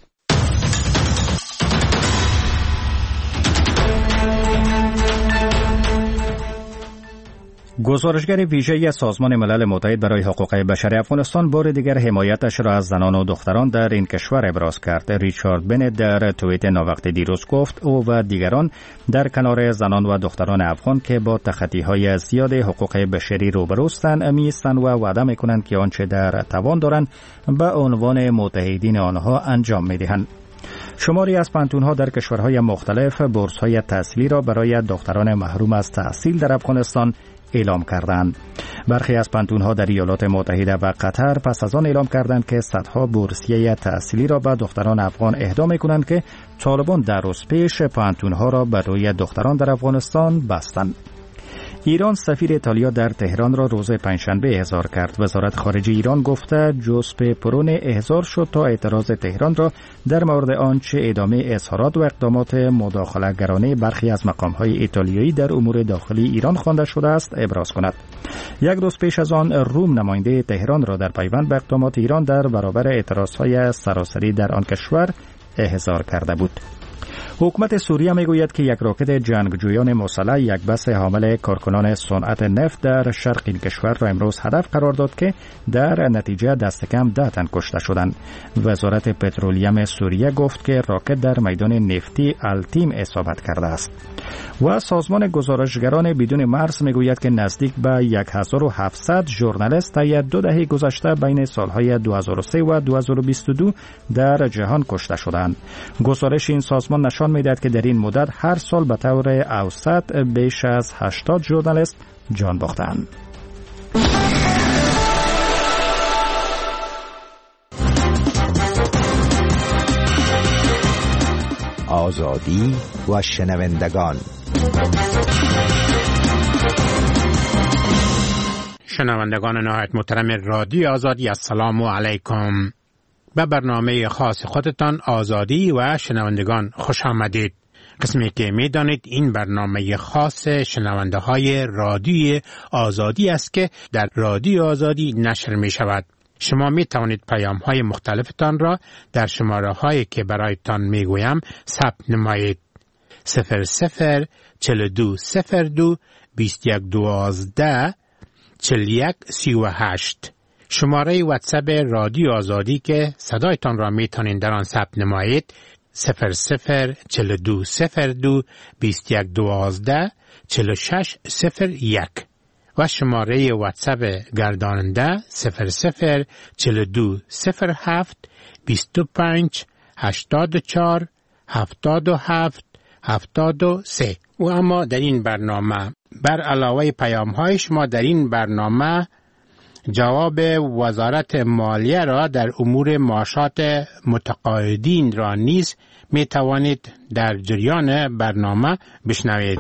گزارشگر ویژه سازمان ملل متحد برای حقوق بشر افغانستان بار دیگر حمایتش را از زنان و دختران در این کشور ابراز کرد. ریچارد بنت در توییت ناوقته دیروز گفت او و دیگران در کنار زنان و دختران افغان که با تخطی‌های زیاد حقوق بشری روبروستند می‌ایستند و وعده می‌کنند که آنچه در توان دارند به عنوان متحدین آنها انجام می‌دهند. شماری از پانتون‌ها در کشورهای مختلف بورس‌های تحصیلی را برای دختران محروم از تحصیل در افغانستان اعلام کردند. برخی از پانتون‌ها در ایالات متحده و قطر پس از آن اعلام کردند که صدها بورسیه تحصیلی را به دختران افغان اهدا می‌کنند که طالبان در روز پیش پانتون‌ها را به روی دختران در افغانستان بستند. ایران سفیر ایتالیا در تهران را روز پنجشنبه احضار کرد. وزارت خارجه ایران گفته جوزپه پرون احضار شد تا اعتراض تهران را در مورد آنچه ادامه اظهارات و اقدامات مداخله‌گرانه برخی از مقام‌های ایتالیایی در امور داخلی ایران خوانده شده است ابراز کند. یک روز پیش از آن روم نماینده تهران را در پیوند به اقدامات ایران در برابر اعتراضهای سراسری در آن کشور احضار کرده بود. حکومت سوریه میگوید که یک راکت جنگجویان مسلح یک بس حامل کارکنان صنعت نفت در شرق این کشور را امروز هدف قرار داد که در نتیجه دست کم 10 تن کشته شدند. وزارت پترولیم سوریه گفت که راکت در میدان نفتی التیم اصابت کرده است. و سازمان گزارشگران بدون مرز میگوید که نزدیک به 1700 ژورنالیست طی 2 دهه گذشته بین سالهای 2003 و 2022 در جهان کشته شدند. گزارش این سازمان نشان می‌دهد که در این مدت هر سال به طور اوسط بیش از 80 ژورنالیست جان باختند. آزادی و شنوندگان. شنوندگان نهایت محترم رادیو آزادی، السلام علیکم. به برنامه خاص خودتان آزادی و شنوندگان خوش آمدید. قسمی که می دانید این برنامه خاص شنونده های رادیو آزادی است که در رادیو آزادی نشر می شود. شما می توانید پیام های مختلفتان را در شماره هایی که برایتان می گویم ثبت نمایید. 00 42 02 21 12 41 38. شماره واتساپ رادیو آزادی که صدایتان را می توانید در آن ثبت نمایید 00 42 02 21 12 46 01 و شماره واتساپ گرداننده 00 42 07 25 84 77 73. و اما در این برنامه بر علاوه پیام های شما در این برنامه جواب وزارت مالیه را در امور معاشات متقاعدین را نیز می توانید در جریان برنامه بشنوید.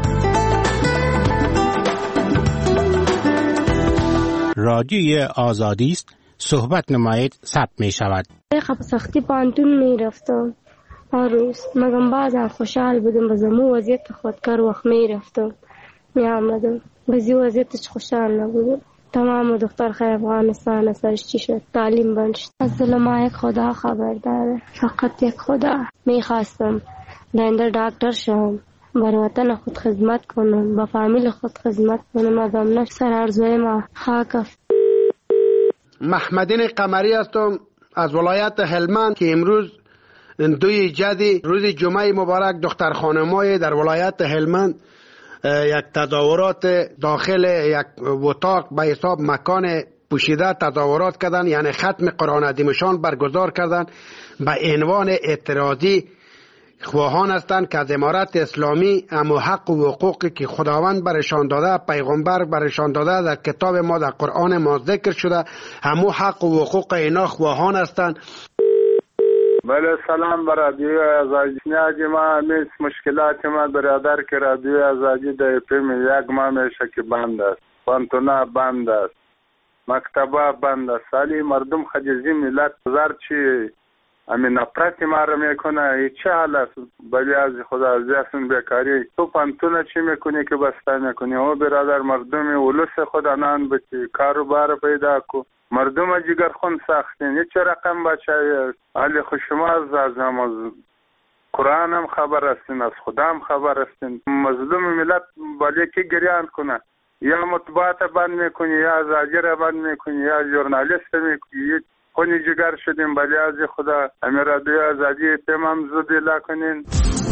رادیوی آزادی است، صحبت نمایید، ثبت می شود. خب سختی پانتون می رفتم هر روز، مگم بعضا خوشحال بودم بزمو وضعیت خودکار وقت می رفتم می آمدم، بزی وضعیتش خوشحال نبودم. تمام دختر خیر افغانستان سرش چی شد، تعلیم بند شد. از ظلم یک خدا خبر داره، فقط یک خدا. میخواستم داینده دکتر شم، بر وطن خود خدمت کنم، با فامیل خود خدمت کنم، ازم نفس سر ارزوی ما خاکف. محمدین قمری هستم از ولایت هلمند که امروز 2 جدی روز جمعه مبارک دختر خانمای در ولایت هلمند یک تظاهرات داخل یک اتاق به حساب مکان پوشیده تظاهرات کردند، یعنی ختم قرآن عظیمشان برگزار کردند به عنوان اعتراضی خواهان هستند که از امارت اسلامی اما حق و حقوقی که خداوند برشان داده، پیغمبر برشان داده، در کتاب ما در قرآن ما ذکر شده، همو حق و حقوق اینا خواهان هستند. بله سلام بر رادیو آزادی. ما همیشه مشکلات ما برادر که رادیو آزادی در پیم یک ماه میشه که بند است، پانتونا بند است، مکتبه بند است. سالی مردم خجزی ملت زرچی امین نفرت ما رو میکنه. چه حال است؟ بلی از خدا ازیاسون بیکاری تو پانتونه چی میکنی که بسته میکنی؟ او برادر مردم ولوس خدا نان بچی کاروبار پیدا کو. مردم جگر خون ساختین. چه رقم بچه علی خوشما از نماز قرآن هم خبر هستین، از خدا هم خبر هستین. مظلوم ملت بلی که گریان کنه، یا مطبوعات بند میکنی، یا زاجر بند میکنی، یا ژورنالیست میکنی. خونی جگر شدیم. بلی از خدا امیر رادیو آزادی تمام زودی لکنین.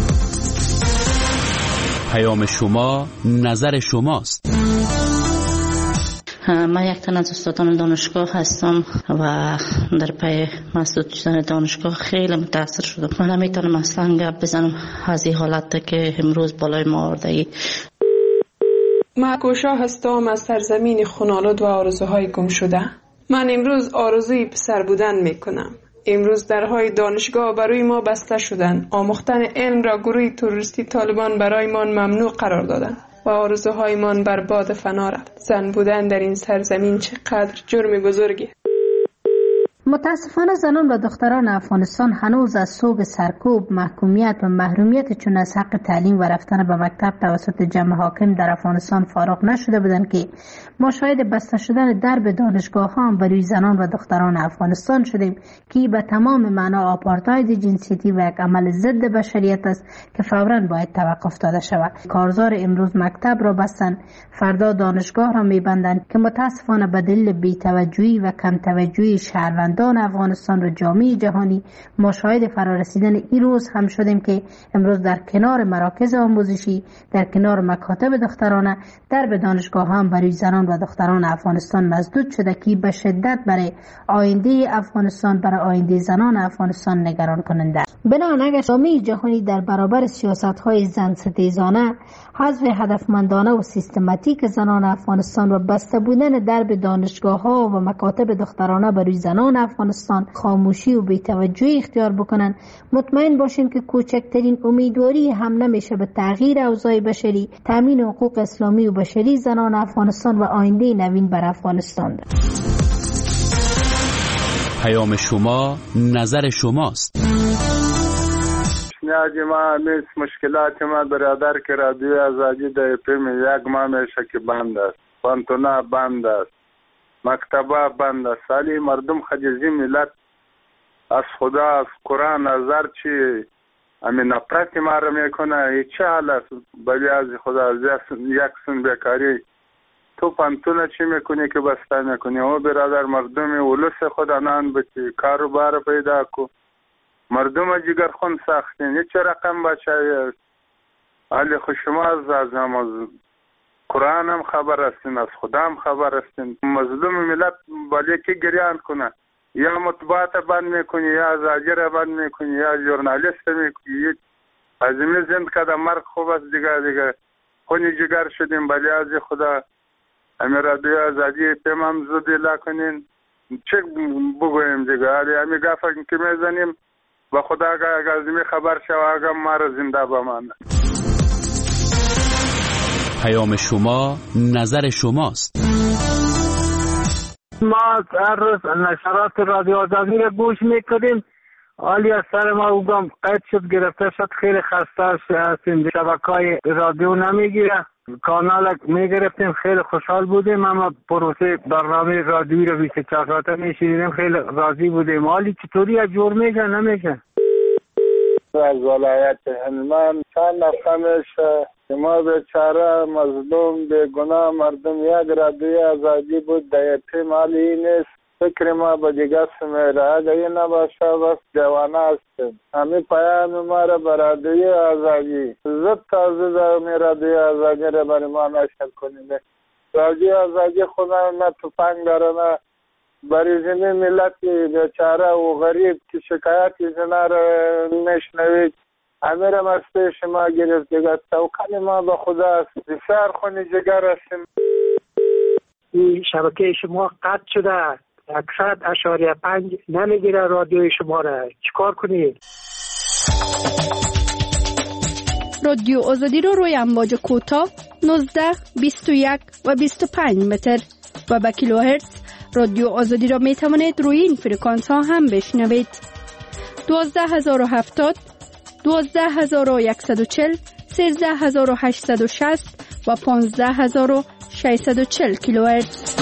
پیام شما نظر شماست. من یک تن از استادان دانشگاه هستم و در پی مسدود شدن دانشگاه خیلی متاثر شدم. من نمیتونم اصلا گپ بزنم از این حالت که امروز بالای ما آورده ای. من کوشا هستم از سرزمین خونالود و آرزوهای گم شده. من امروز آرزوی پسر بودن میکنم. امروز درهای دانشگاه برای ما بسته شدن. آموختن علم را گروه تروریستی طالبان برای ما ممنوع قرار دادند و آرزوهایمان برباد فنا رفت. زن بودن در این سرزمین چقدر جرم بزرگی. متاسفانه زنان و دختران افغانستان هنوز از سوگ سرکوب، محکومیت و محرومیت چون از حق تعلیم و رفتن به مکتب توسط جمع حاکم در افغانستان فارغ نشده بودند که ما شاهد بسته شدن درب دانشگاه ها بر روی زنان و دختران افغانستان شدیم که به تمام معنا آپارتاید جنسیتی و یک عمل ضد بشریت است که فوراً باید توقف داده شود. کارزار امروز مکتب را بستند، فردا دانشگاه را میبندند که متاسفانه به دلیل بی‌توجهی و کم توجهی شهروندان افغانستان و جامعه جهانی ما شاهد فرارسیدن این روز هم شدیم که امروز در کنار مراکز آموزشی، در کنار مکاتب دخترانه، درب دانشگاه هم برای زنان و دختران افغانستان مسدود شده که به شدت برای آینده افغانستان، برای آینده زنان افغانستان نگران کننده است. بنابراین اگر جامعه جهانی در برابر سیاست‌های زن ستیزانه، حذف هدفمندانه و سیستماتیک زنان افغانستان و بسته بودن درب دانشگاه‌ها و مکاتب دخترانه برای زنان افغانستان خاموشی و بی‌توجهی اختیار بکنن، مطمئن باشیم که کوچکترین امیدواری هم نمیشه به تغییر اوضاع بشری، تامین حقوق اسلامی و بشری زنان افغانستان و آینده نوین بر افغانستان ده. پیام شما نظر شماست. نیازی ما همیشه مشکلات ما برادر که رادیو آزادی در پیم یک ماه میشه که بند است، پانتونا بند است، مکتبه بند است. سالی مردم خجزی ملت از خدا، از قرآن، از هرچی امین نفرت ما رو میکنه. چه حال است؟ بلی از خدا یک سن بیکاری تو پانتونه چی میکنی که بسته میکنی؟ او برادر مردم ولوس خدا نان بچی کاروبار پیدا کو. مردم جگر خون ساختین. چه رقم بچه علی خوشما از نماز قرآن هم خبر هستین، از خدا هم خبر هستین. مظلوم ملت بلی که گریان کنه، یا مطبوعات بند میکنی، یا زاجر بند میکنی، یا ژورنالیست میکنی. از این زند کده مرگ خوب است دیگه خونی جگر شدیم. بلی از خدا امیر رادیو آزادی تمام زودی لکنین. چه بگویم دیگه همی گفت که میزنیم و خدا اگر از این خبر شو اگر ما را زنده بمانه. پیام شما نظر شماست. ما هر روز نشرات رادیو آزادی را گوش میکنیم. حالی از سر ما اوگم قید شد، گرفته شد. خیلی خسته هستیم، شبکه‌های رادیو نمیگیره، کانال میگرفتیم. خیلی خوشحال بودیم، اما پروسه برنامه رادیویی رو 24 ساعته میشیدیم. خیلی راضی بودیم. حالی چطوری از جور میشه نمیشه؟ از ولایت هلمند چند نفهمش ما بیچاره مظلوم بیگناه مردم یک رادیو آزادی بود در تیم حالی نیست. فکر ما به دیگه سمیره اگر این نباشه بس جوانه هستیم. همین پیام ما را به رادیو آزادی زد تازه در می رادیو آزادی را برای ما نشر کنیم. رادیو آزادی خونه نه توفنگ داره، نه برای زمین ملت بیچاره و غریب که شکایت زنا را نشنوید، امیرم از پیش ما گرفت دیگه. توکل ما به خدا است، بسیار خون جگر هستیم. این شبکه شما قطع شده، 100.5 نمیگیره رادیوی شما را، چیکار کنید؟ رادیو آزادی رو روی امواج کوتاه 19, 21 و 25 متر و با کیلوهرتز رادیو آزادی را می توانید روی این فرکانس ها هم بشنوید. 12070 12140 13860 و 15640 کیلوهرتز.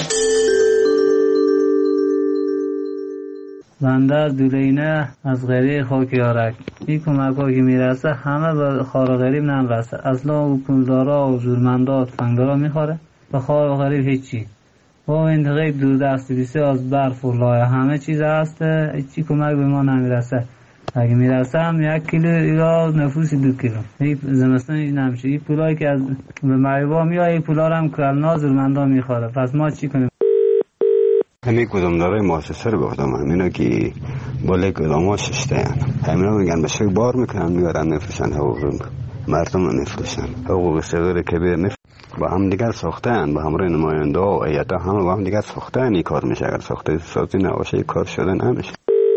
بنده از دولینه از غریب خاکیارک. این کمک ها که میرسه همه به خار غریب نمیرسه. اصلا او پولدارا و زورمندا و تفنگدارا میخوره، به خار غریب هیچی. با این غیب دور دست بسیار از برف و لایه همه چیز هست، هیچی کمک به ما نمیرسه. اگه میرسه هم 1 کیلو یا نفوس 2 کیلو. این زمستان نمیشه. این پولایی که از به معیوبا میاد، این پولا رو هم کلنا زورمندا میخوره. پس ما چی کنیم؟ همین کدامدارای مؤسسه رو گفتم، همینا که بالای کدام ششتهن، همینا میگن بشه بار میکنن میارن میفروشن، حقوق مردم میفروشن، حقوق صغیر کبیر با هم دیگر ساختن، با همراه نماینده و ایتا همه با هم دیگر ساختن. این کار میشه، اگر ساخته سازی نباشه این کار شده نمیشه.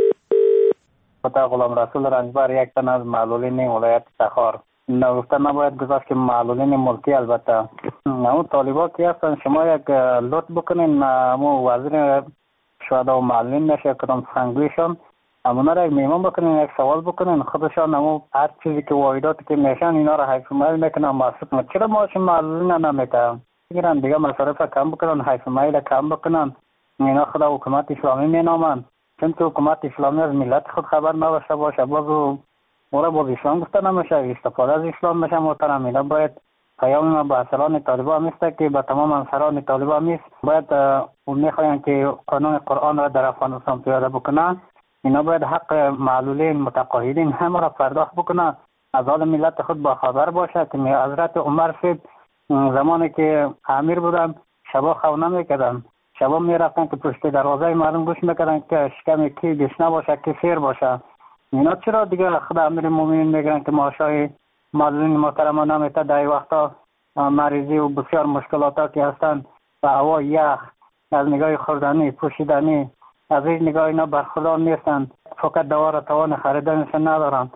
خدا غلام رسول رنجبر، یک تن از معلولین ولایت تخار. نگفته نباید گذاشت که معلولین ملکی، البته اون طالبا که هستن، شما یک لطف بکنین امو وزیر شهدا و معلولین نشه کدام سنگلیشان امونا را یک میمون بکنین، یک سوال بکنین خودشان امو هر چیزی که واحداتی که میشن اینا را حیث مایل میکنن محسوب. چرا ماشین معلولین نمیکنن؟ بگیرن دیگه مصارف کم بکنن، حیث مایل کم بکنن. اینا خدا حکومت اسلامی مینامن، چون که حکومت اسلامی از ملت خود خبر نداشته باشه، باز اسلام گفته نمیشه، استفاده از اسلام میشه. محترم اینا باید پیام ما به اصلان طالبان میسته که به تمام انصاران طالبان میست، باید میخواین که قانون قرآن را در افغانستان پیاده بکنن. اینا باید حق معلولین متقاعدین همه را پرداخت بکنن، از حال ملت خود با خبر باشه که حضرت عمر صاحب زمانی که امیر بودن شبا خونه میکردن، شبا میرفتن که پشت دروازه مردم گوش میکردن که شکم کی گشنه باشه کی سیر باشه. اینا چرا دیگه خدا امیر مومنین میگن که معاشای معلولین محترم نمیته؟ در این وقتا مریضی و بسیار مشکلاتا که هستن و هوا یخ، از نگاه خوردنی پوشیدنی از این نگاه اینا برخوردار نیستن، فقط دوا را توان خریدنشون ندارن.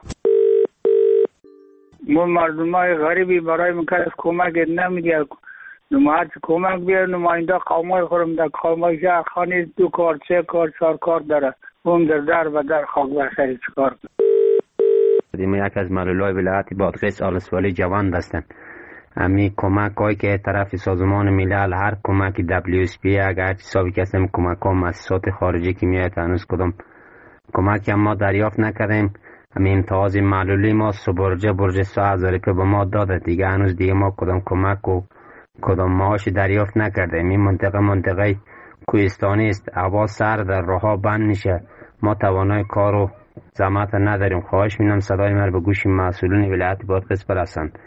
ما مردم های غریبی برای مکرس کمک نمیدید، نماید کمک بیار. نماینده قومای خورم در قومای شهر خانه 2 کار 3 کار 4 کار داره، اون در و در خاک بخشی چکار ما یک از معلولای ولایت بادغیس آلسوالی جوان هستند. امی کمک هایی که طرف سازمان ملل، هر کمک WSP اگر حسابی که هستیم کمک ها مؤسسات خارجی که میاد هنوز کدام کمک هم ما دریافت نکردیم. همین امتیاز معلولی ما برج 3000 روپیه به ما داده، دیگه هنوز دیگه ما کدام کمک و کدام معاش دریافت نکردیم. این منطقه کوهستانی است، هوا سرد، راه ها بند میشه، ما توانای کار و زحمت نداریم. خواهش می‌کنم صدای من به گوش مسئولین ولایت بادغیس برسند.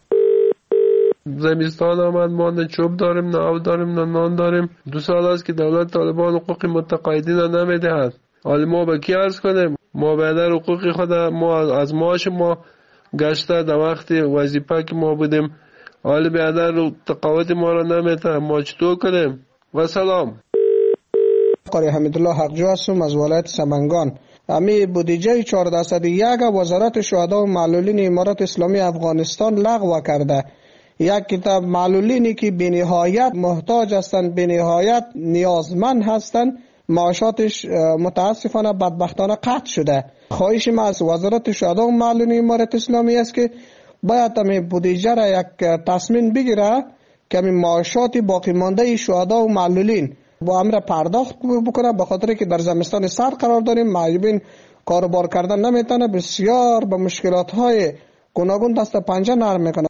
زمستان آمد، ما نه چوب داریم، نه آب داریم، نه نان داریم. 2 سال است که دولت طالبان حقوق متقاعدین را نمیدهد. حالا ما به کی عرض کنیم؟ ما بیادر حقوق خود ما از معاش ما گشته در وقت وظیفه که ما بودیم، حالا بیادر تقاعد ما را نمیده، ما چطور کنیم؟ و سلام. قاری حمیدالله حقجو هستم از ولایت سمنگان. امی بودجه 401 وزارت شهدا و معلولین امارات اسلامی افغانستان لغو کرده. یک کتاب معلولینی که بی‌نهایت محتاج هستند، بی‌نهایت نیازمند هستند، معاشاتش متاسفانه بدبختانه قطع شده. خواهش ما از وزارت شهدا و معلولین امارات اسلامی است که باید امی بودجه را یک تصمیم بگیره که امی معاشات باقی مانده شهدا و معلولین با امر پرداخت بکنه، به خاطر که در زمستان سرد قرار داریم، معیوبین کاروبار کردن نمیتونه، بسیار به مشکلات های گوناگون دست پنجه نرم میکنه.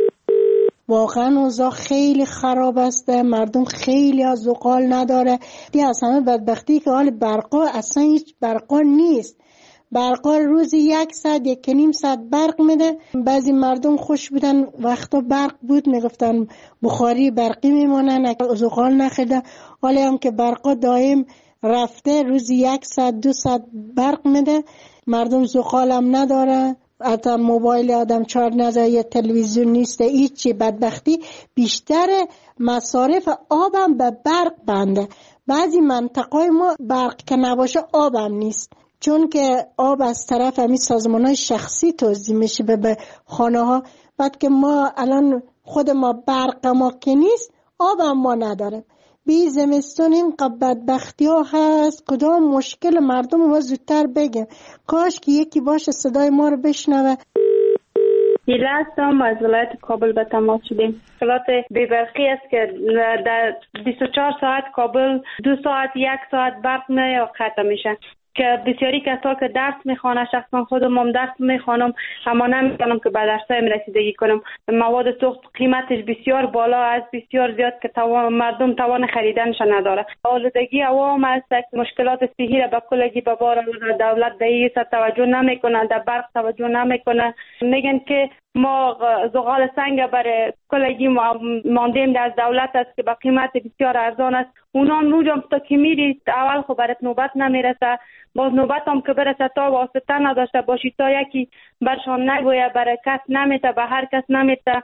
واقعا اوضاع خیلی خراب است، مردم خیلی از زغال نداره. دی از همه بدبختی که حال برقا اصلا هیچ برقا نیست. برقا روزی 1 ساعت 1.5 ساعت برق میده. بعضی مردم خوش بودن وقتا برق بود میگفتن بخاری برقی میمونن، زغال نخیده. حالا هم که برقا دائم رفته روزی 1 ساعت 2 ساعت برق میده، مردم زغالم نداره، حتی موبایل آدم چارج نداره، یه تلویزیون نیست، هیچی. بدبختی بیشتر مصارف آبم به برق بنده. بعضی منطقه ما برق که نباشه آبم نیست، چون که آب از طرف همین سازمان‌های شخصی توزیع میشه به خانه ها. بعد که ما الان خود ما برق ما که نیست، آبم ما نداریم. بی زمستون این بدبختی ها هست. کدام مشکل مردم ما زودتر بگم، کاش که یکی باشه صدای ما رو بشنوه. ایله هستم، از ولایت کابل به تماس شدیم. مشکلات بی‌برقی است که در 24 ساعت کابل 2 ساعت 1 ساعت برق میاد قطع میشه، که بسیاری کسا که درس میخوانه، شخصا خودم هم درس میخوانم اما نمیتونم که به درسایم رسیدگی کنم. مواد سوخت قیمتش بسیار بالا است، بسیار زیاد که مردم توان خریدنش نداره. آلودگی هوا هم است، مشکلات صحی را به کلگی به بار آورده. دولت به این توجه نمیکنه، در برق توجه نمیکنه. میگن که ما زغال سنگ برای کلگی ماندیم از دولت است که با قیمت بسیار ارزان است. اونا نوجم تا که میری اول خب برات نوبت نمیرسه، باز نوبت هم که برسه تا واسطه نداشته باشی، تا یکی برشان نگویه، برای کس نمیته، به هر کس نمیته.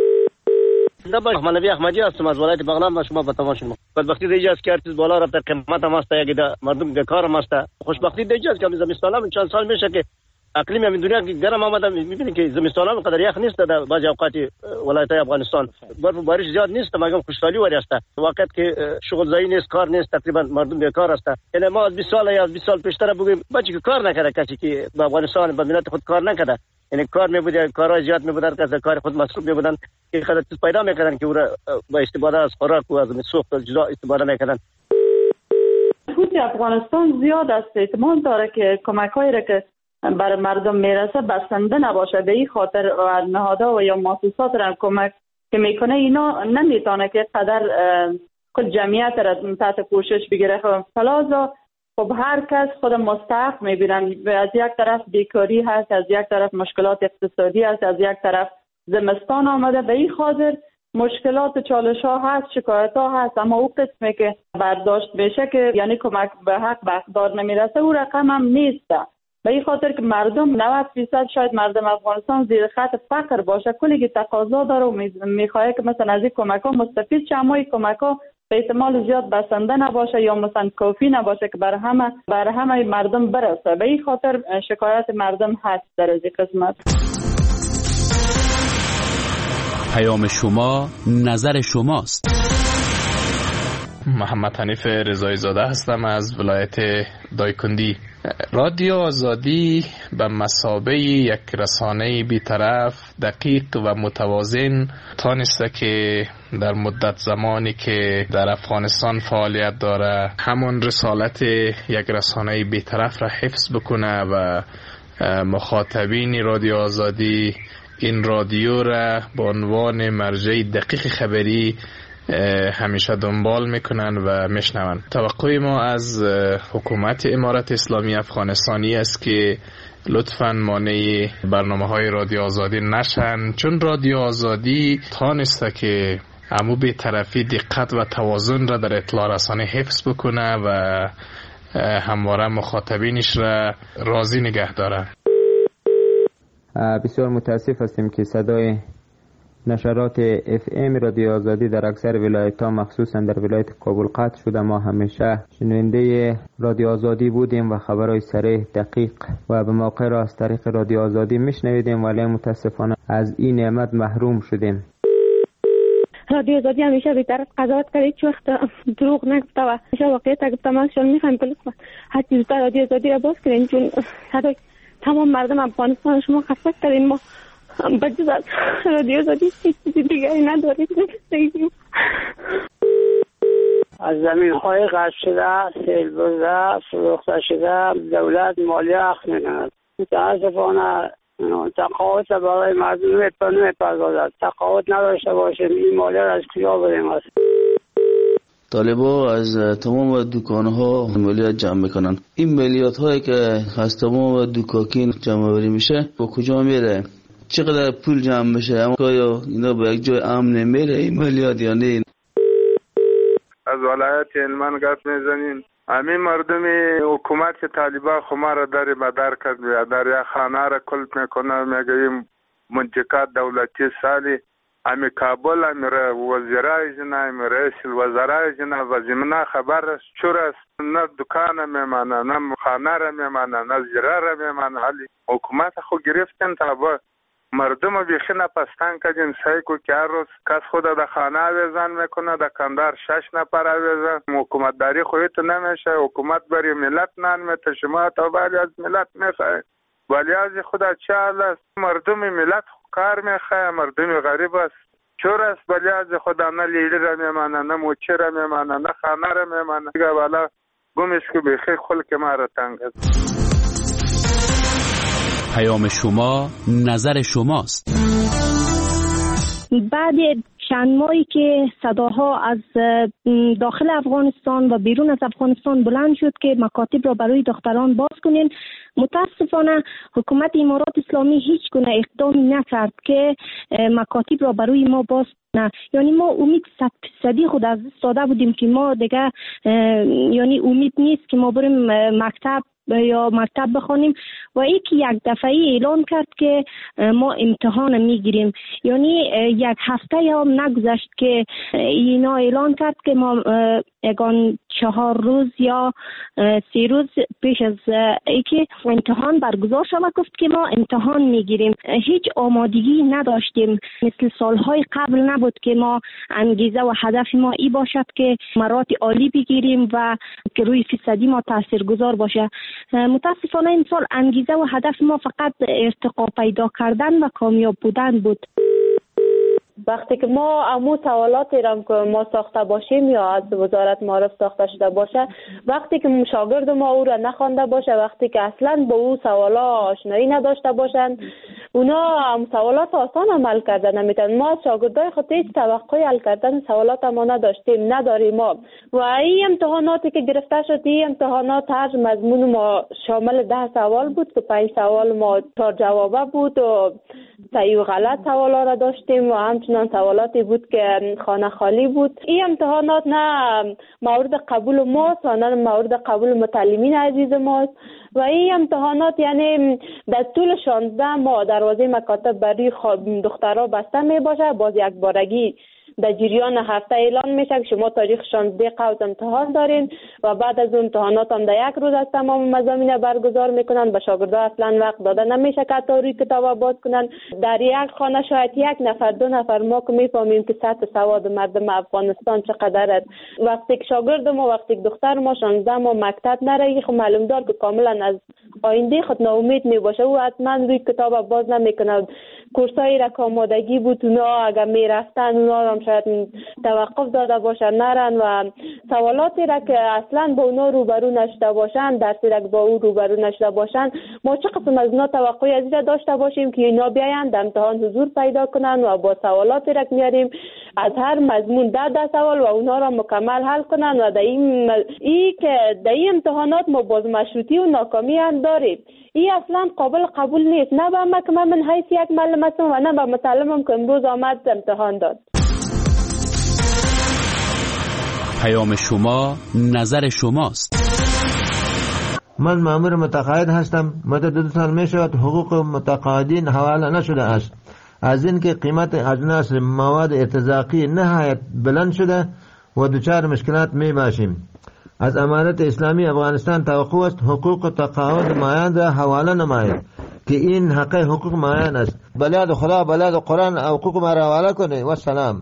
محمد نبی احمدی هستم از ولایت بغلان. با شما به تماس شدم. بدبختی دیگه است که هر چیز بالا رفته، قیمت هم است، یک مردم بیکار هم است. خوشبختی دیگه است که زمستان هم چند سال میشه که اقلیم همین دنیا گرم آمده. میبینید که زمستان هم قدر یخ نیست در بعضی اوقات ولایت افغانستان. برف و بارش زیاد نیست، مگم خوشحالی وری است. وقت که شغل زایی نیست، کار نیست، تقریبا مردم بیکار است. یعنی ما از 20 سال یا 20 سال پیشتر بگیم بچه که کار نکرده، کسی که به افغانستان به ملت خود کار نکرده، یعنی کار میبوده، کارهای زیاد میبودن، کسی کار خود مصروف میبودن که خود چیز پیدا میکردن که او را با استفاده از خوراک و از سوخت جدا استفاده میکردن. خود افغانستان زیاد است، احتمال داره که کمک‌هایی را که برای مردم میرسه بسنده نباشه. به این خاطر نهادها و یا مؤسسات را کمک که میکنه اینا نمیتونه که قدر خود جمعیت را تحت کوشش بگیره. فلازا خب هر کس خود مستحق میبینن. از یک طرف بیکاری هست، از یک طرف مشکلات اقتصادی هست، از یک طرف زمستان آمده. به این خاطر مشکلات چالش ها هست، شکایت ها هست، اما او قسمی که برداشت بشه که یعنی کمک به حق به اقدار نمیرسه، او رقم هم نیست. به این خاطر که مردم 90% شاید مردم افغانستان زیر خط فقر باشه، کلی که تقاضا داره و میخواه که مثلا از این کمک ها مستفید شه، اما این کمک ها به احتمال زیاد بسنده نباشه یا مثلا کافی نباشه که برای همه مردم برسه. به این خاطر شکایت مردم هست در از این قسمت. پیام شما نظر شماست. محمد حنیف رضایی زاده هستم از ولایت دایکندی. رادیو آزادی به مثابه یک رسانه بی‌طرف، دقیق و متوازن تانسته که در مدت زمانی که در افغانستان فعالیت داره همون رسالت یک رسانه بی‌طرف را حفظ بکنه و مخاطبین رادیو آزادی این رادیو را به عنوان مرجع دقیق خبری همیشه دنبال میکنن و میشنون. توقع ما از حکومت امارت اسلامی افغانستانی است که لطفاً مانع برنامه های رادیو آزادی نشن، چون رادیو آزادی تانسته که امو به طرفی دقت و توازن را در اطلاع رسانی حفظ بکنه و همواره مخاطبینش را راضی نگه داره. بسیار متاسف هستیم که صدای نشرات FM رادیو آزادی در اکثر ولایت‌ها مخصوصا در ولایت کابل قطع شده. ما همیشه شنونده رادیو آزادی بودیم و خبرهای صریح، دقیق و به موقع را از طریق رادیو آزادی میشنویدیم، ولی متاسفانه از این نعمت محروم شدیم. رادیو آزادی همیشه بی‌طرف قضاوت کرد، هیچ وقت دروغ نگفته و همیشه واقعیت گفته. من شما می‌خوام که لطفاً هر چیز در رادیو آزادی را باز کنین، چون صدای تمام مردم افغانستان شما خدمت کردین. ما بجز از رادیو آزادی هیچ چیزی دیگری نداریم. از زمین های قطع شده، سیل برده، فروخته شده، دولت مالیه اخذ می‌کند. متاسفانه تقاعد برای مردم نمی‌پردازد. تقاعد نداشته باشیم این مالیه را از کجا بریم؟ است طالبا از تمام دکان‌ها مالیات جمع میکنن. این مالیات هایی که از تمام دکاکین جمع آوری میشه با کجا میره؟ چقدر پول جمع میشه؟ اما یا اینا به یک جای امن میره این مالیات یا نه؟ از ولایت هلمند گپ میزنین. همین مردم حکومت طالبان خما را در مدار کرد و در یک خانه را کلپ میکنه، میگه منطقه دولتی سالی همین کابل همین وزیرای جنا همین رئیس الوزرای جنا و زمینه خبر است چور است، نه دکان میمانه نه خانه را میمانه نه زیره را میمانه. حالی حکومت خود گرفتن تا با مردم بیخی نپستان کردین سعی کو که هر روز کس خود در خانه آویزان میکنه، در کندار 6 نفر آویزان. حکومت داری خودت نمیشه، حکومت بری ملت نان میته، شما تا ولی از ملت میخواهید ولی از خدا چه حال است؟ مردم ملت کار میخواه، مردم غریب است چور است، ولی از خدا نه لیلی را میمانه نه موچی را میمانه نه خانه را میمانه. دیگه والا گمش که بخیر خلق ما را تنگ است. پیام شما نظر شماست. بعد چند ماهی که صداها از داخل افغانستان و بیرون از افغانستان بلند شد که مکاتب را برای دختران باز کنین، متاسفانه حکومت امارات اسلامی هیچ گونه اقدامی نکرد که مکاتب را برای ما باز کنه. یعنی ما امید 100% خود از دست داده بودیم که ما دیگه یعنی امید نیست که ما بریم مکتب بخوانیم و یکی یک دفعه اعلان کرد که ما امتحان میگیریم. یعنی یک هفته هم نگذشت که اینا اعلان کرد که ما یگان 4 روز یا 3 روز پیش از اینکه امتحان برگزار شود گفت که ما امتحان میگیریم. هیچ آمادگی نداشتیم، مثل سالهای قبل نبود که ما انگیزه و هدف ما ای باشد که مراتب عالی بگیریم و که روی فیصدی ما تاثیرگذار باشه. متاسفانه این سال انگیزه و هدف ما فقط ارتقا پیدا کردن و کامیاب بودن بود. وقتی که ما امو سوالاتی را که ما ساخته باشیم یا از وزارت معارف ساخته شده باشه، وقتی که شاگرد ما او را نخوانده باشه، وقتی که اصلا با او سوالا آشنایی نداشته باشن، اونا سوالات آسان عمل کردن نمیتونن. ما شاگردای خود هیچ توقعی حل کردن سوالات ما نداریم ما. و این امتحاناتی که گرفته شد، این امتحانات هر مضمون ما شامل 10 سوال بود که 5 سوال ما 4 جوابه بود و صحیح و غلط سوالا را داشتیم و همچنان سوالاتی بود که خانه خالی بود. این امتحانات نه مورد قبول ماست و نه مورد قبول متعلمین عزیز ماست و این امتحانات یعنی در طول 16 ماه دروازه مکاتب برای دخترها بسته می باشه. باز یک بارگی در جریان هفته اعلان میشه که شما تاریخ 16 قوس امتحان دارین و بعد از اون امتحانات هم در 1 روز از تمام مضامین برگزار میکنن. به شاگردها اصلا وقت داده نمیشه که تا روی کتاب باز کنن. در یک خانه شاید 1 نفر 2 نفر ما که میفهمیم که سطح سواد مردم افغانستان چقدر است. وقتی که شاگرد ما وقتی که دختر ما 16 ماه مکتب نره، خب معلوم دار که کاملا از آینده خود ناامید میباشه و حتما روی کتاب باز نمیکنه. کورسایی را که آمادگی بود اونا اگر میرفتن اونا هم شاید توقف داده باشن نرن و سوالاتی را که اصلا با اونا روبرو نشده باشن، درسی را که با او روبرو نشده باشن، ما چه قسم از اونا توقعی از این داشته باشیم که اینا بیاین در امتحان حضور پیدا کنن و با سوالاتی را که میاریم از هر مضمون 10 سوال و اونا را مکمل حل کنن و در این امتحانات ما باز مشروطی و ناکامی هم داریم. این اصلا قابل قبول نیست، نه به من که من حیث یک معلم هستم و نه به متعلمم که امروز آمد امتحان داد. پیام شما نظر شماست. من مأمور متقاعد هستم. مدت 2 سال می شود حقوق متقاعدین حواله نشده است. از این که قیمت اجناس مواد ارتزاقی نهایت بلند شده و دچار مشکلات می باشیم. از امارت اسلامی افغانستان توقع است حقوق تقاعد مایان را حواله نماید که این حق حقوق مایان است. بلاد خدا بلاد قرآن حقوق ما را حواله کنه. و سلام.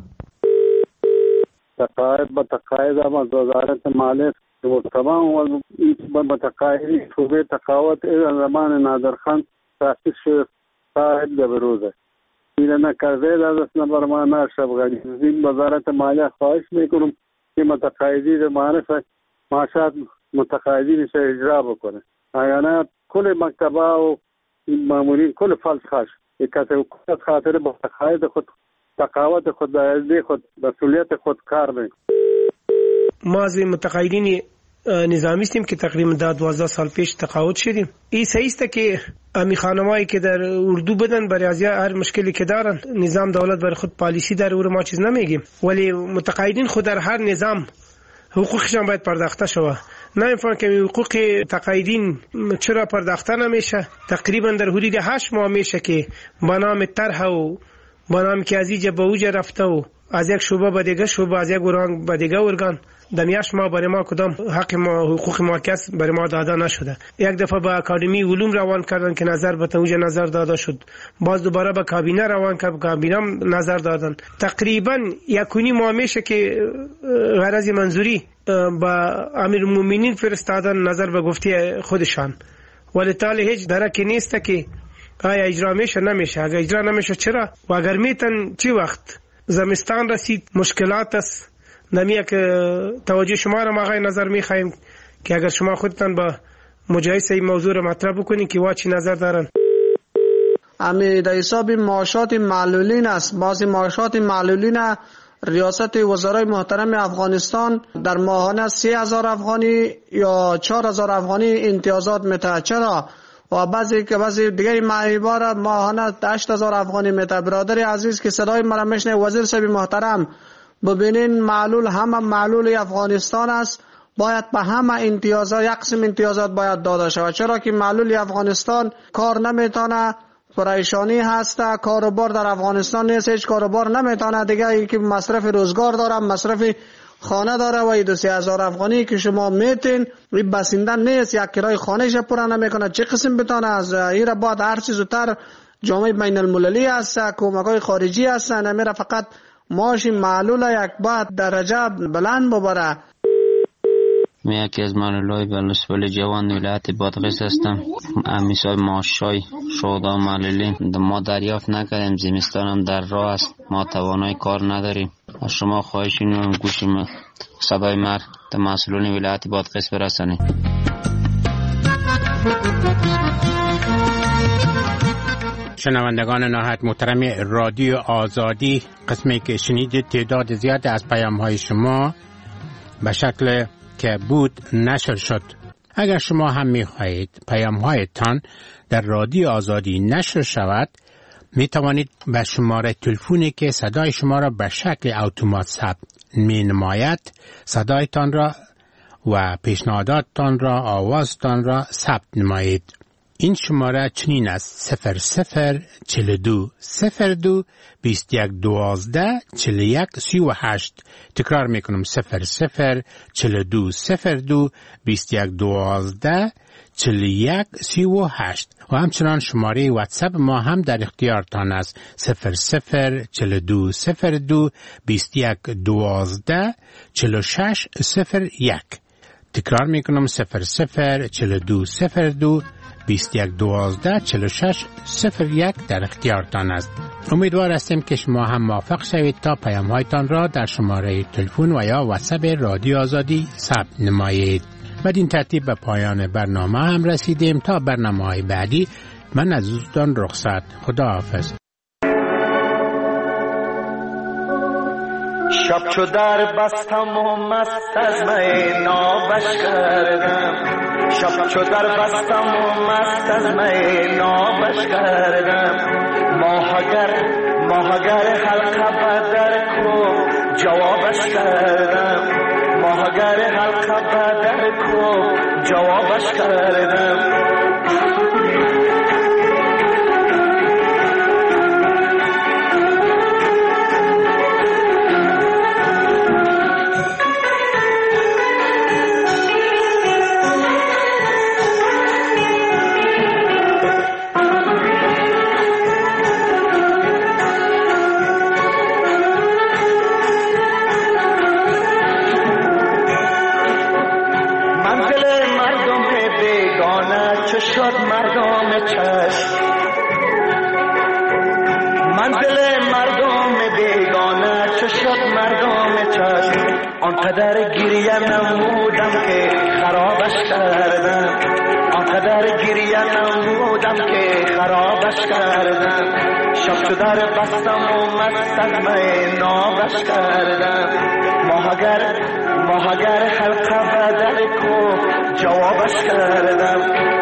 تقاعد به تقاعد از وزارت مالیه و تمام متقاعدین شعبه تقاعد زمان نادرخان تاسیس شد صاحب بروزه این نکرده دست نبرمانه شبغانی این وزارت مالیه خواهش میکنم که متقاعدین معرف معاشات متقاعدین سے اجرا بکنه. اگر کل مکتبه و مامورین کل فلس خاش یک خاطر با تقاعد خود تقاعد خود دایره خود مسئولیت خود کار میکنه. ما از متقاعدین نظامی هستیم که تقریبا 12 سال پیش تقاعد شدیم. این صحیح است که امی خانمایی که در اردو بدن برای از هر مشکلی که دارن نظام دولت برای خود پالیسی داره و ما چیز نمیگیم، ولی متقاعدین خود در هر نظام حقوقشان باید پرداخته شود. نه اینفان که حقوق تقاعدین چرا پرداخته نمیشه؟ تقریبا در حدود 8 ماه میشه که با نام طرح و با نام که از اینجا به اوجه رفته و از یک شعبه به دیگه شعبه، از یک ارگان به دیگه ارگان، در 8 ماه برای ما کدام حق ما حقوق ما کس برای ما داده نشده. یک دفعه به اکادمی علوم روان کردن که نظر به اوجه نظر داده شد، باز دوباره به کابینه روان کرد، کابینه نظر دادن. تقریبا 1.5 ماه میشه که غرض منظوری با امیرالمومنین فرستادن نظر به گفته خودشان، ولی تالی هیچ درکی نیست که آیا اجرا میشه نمیشه. اگر اجرا نمیشه چرا؟ و اگر میتن چی وقت؟ زمستان رسید، مشکلات است. نمیه که توجه شما را آقای نظر میخوایم که اگر شما خودتان با مجایسه این موضوع را مطرح بکنین که وا چی نظر دارن. امی در حساب معاشات معلولین است. بعضی معاشات معلولین ریاست وزرای محترم افغانستان در ماهانه 30,000 افغانی یا 4,000 افغانی امتیازات میده. چرا؟ و بعضی دیگه معیبار ماهانه 8,000 افغانی میده. برادر عزیز که صدای مرا میشنه، وزیر صاحب محترم ببینین معلول همه معلول افغانستان است، باید به همه امتیازات یک قسم امتیازات باید داده شود. چرا که معلول افغانستان کار نمیتونه، پریشانی هست، کاروبار در افغانستان نیست، هیچ کاروبار نمیتونه دیگه، ای که مصرف روزگار داره، مصرف خانه داره و 2,000 افغانی که شما میتین این بسیندن نیست، یک کرای خانهش پورا نمیکنه. چه قسم بتونه از این را بعد هر چیز زودتر جامعه بین المللی هست، کمک‌های خارجی هست، نمیره فقط معاش معلول یک بعد درجه بلند ببره. من یکی از معلولای بلوچستان جوان ولایت بادغیس هستم. امیسای معاشای شهدا معلولین ما دریافت نکردیم، زمستان هم در راه است، ما توانای کار نداریم. از شما خواهش می‌کنم گوش صدای مرد به مسئولین ولایت بادغیس برسانید. شنوندگان نهایت محترم رادیو آزادی، قسمی که شنیدید تعداد زیاد از پیام‌های شما به شکل که بود نشر شد. اگر شما هم می‌خواهید پیام‌هایتان در رادیو آزادی نشر شود، می توانید به شماره تلفنی که صدای شما را به شکل اتومات ثبت می‌نماید صدایتان را و پیشنهاداتتان را، آوازتان را ثبت نمایید. این شماره چنین است: 0042 02 21 12 41 38. تکرار میکنم: 0042 02 21 12 41 38. و همچنان شماره واتساپ ما هم در اختیارتان است: 0042 02 21 12 46 01. تکرار میکنم: 0042 02 21 12 46 01 در اختیارتان است. امیدوار هستیم که شما هم موافق شوید تا پیام‌هایتان را در شماره تلفن و یا واتساپ رادیو آزادی ثبت نمایید. بدین ترتیب به پایان برنامه هم رسیدیم. تا برنامه‌های بعدی من از دوستان رخصت. خداحافظ. شب چو در بستم و مست از می نابش کردم، شب چو در بستم و مست از می نابش کردم. ماهگر حلقه بدر کو جوابش کردم، ماهگر حلقه بدر کو جوابش کردم. شد مردم چشم، منزل مردم بیگانه چه شد مردم چشم. آنقدر گریه نمودم که خرابش کردم، آنقدر گریه نمودم که خرابش کردم. شب چو در بستم و مست از می نابش کردم. ماهگر حلقه بدر کو جوابش کردم.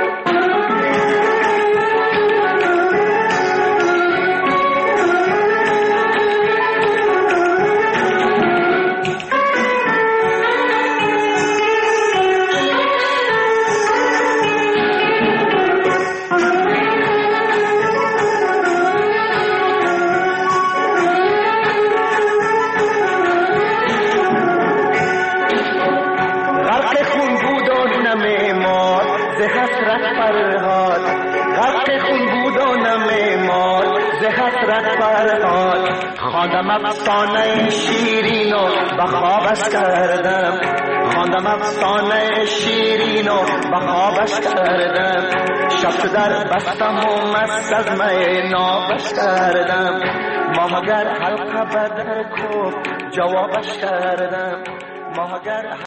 حسرت فرهاد غرق خون بود و نمیماد ز حسرت فرهاد خواندم افسانه شیرین و به خوابش کردم خواندم افسانه شیرین و به خوابش کردم شب چو در بستم و مست از می نابش کردم ماهگر حلقه به در کوب جوابش کردم ماهگر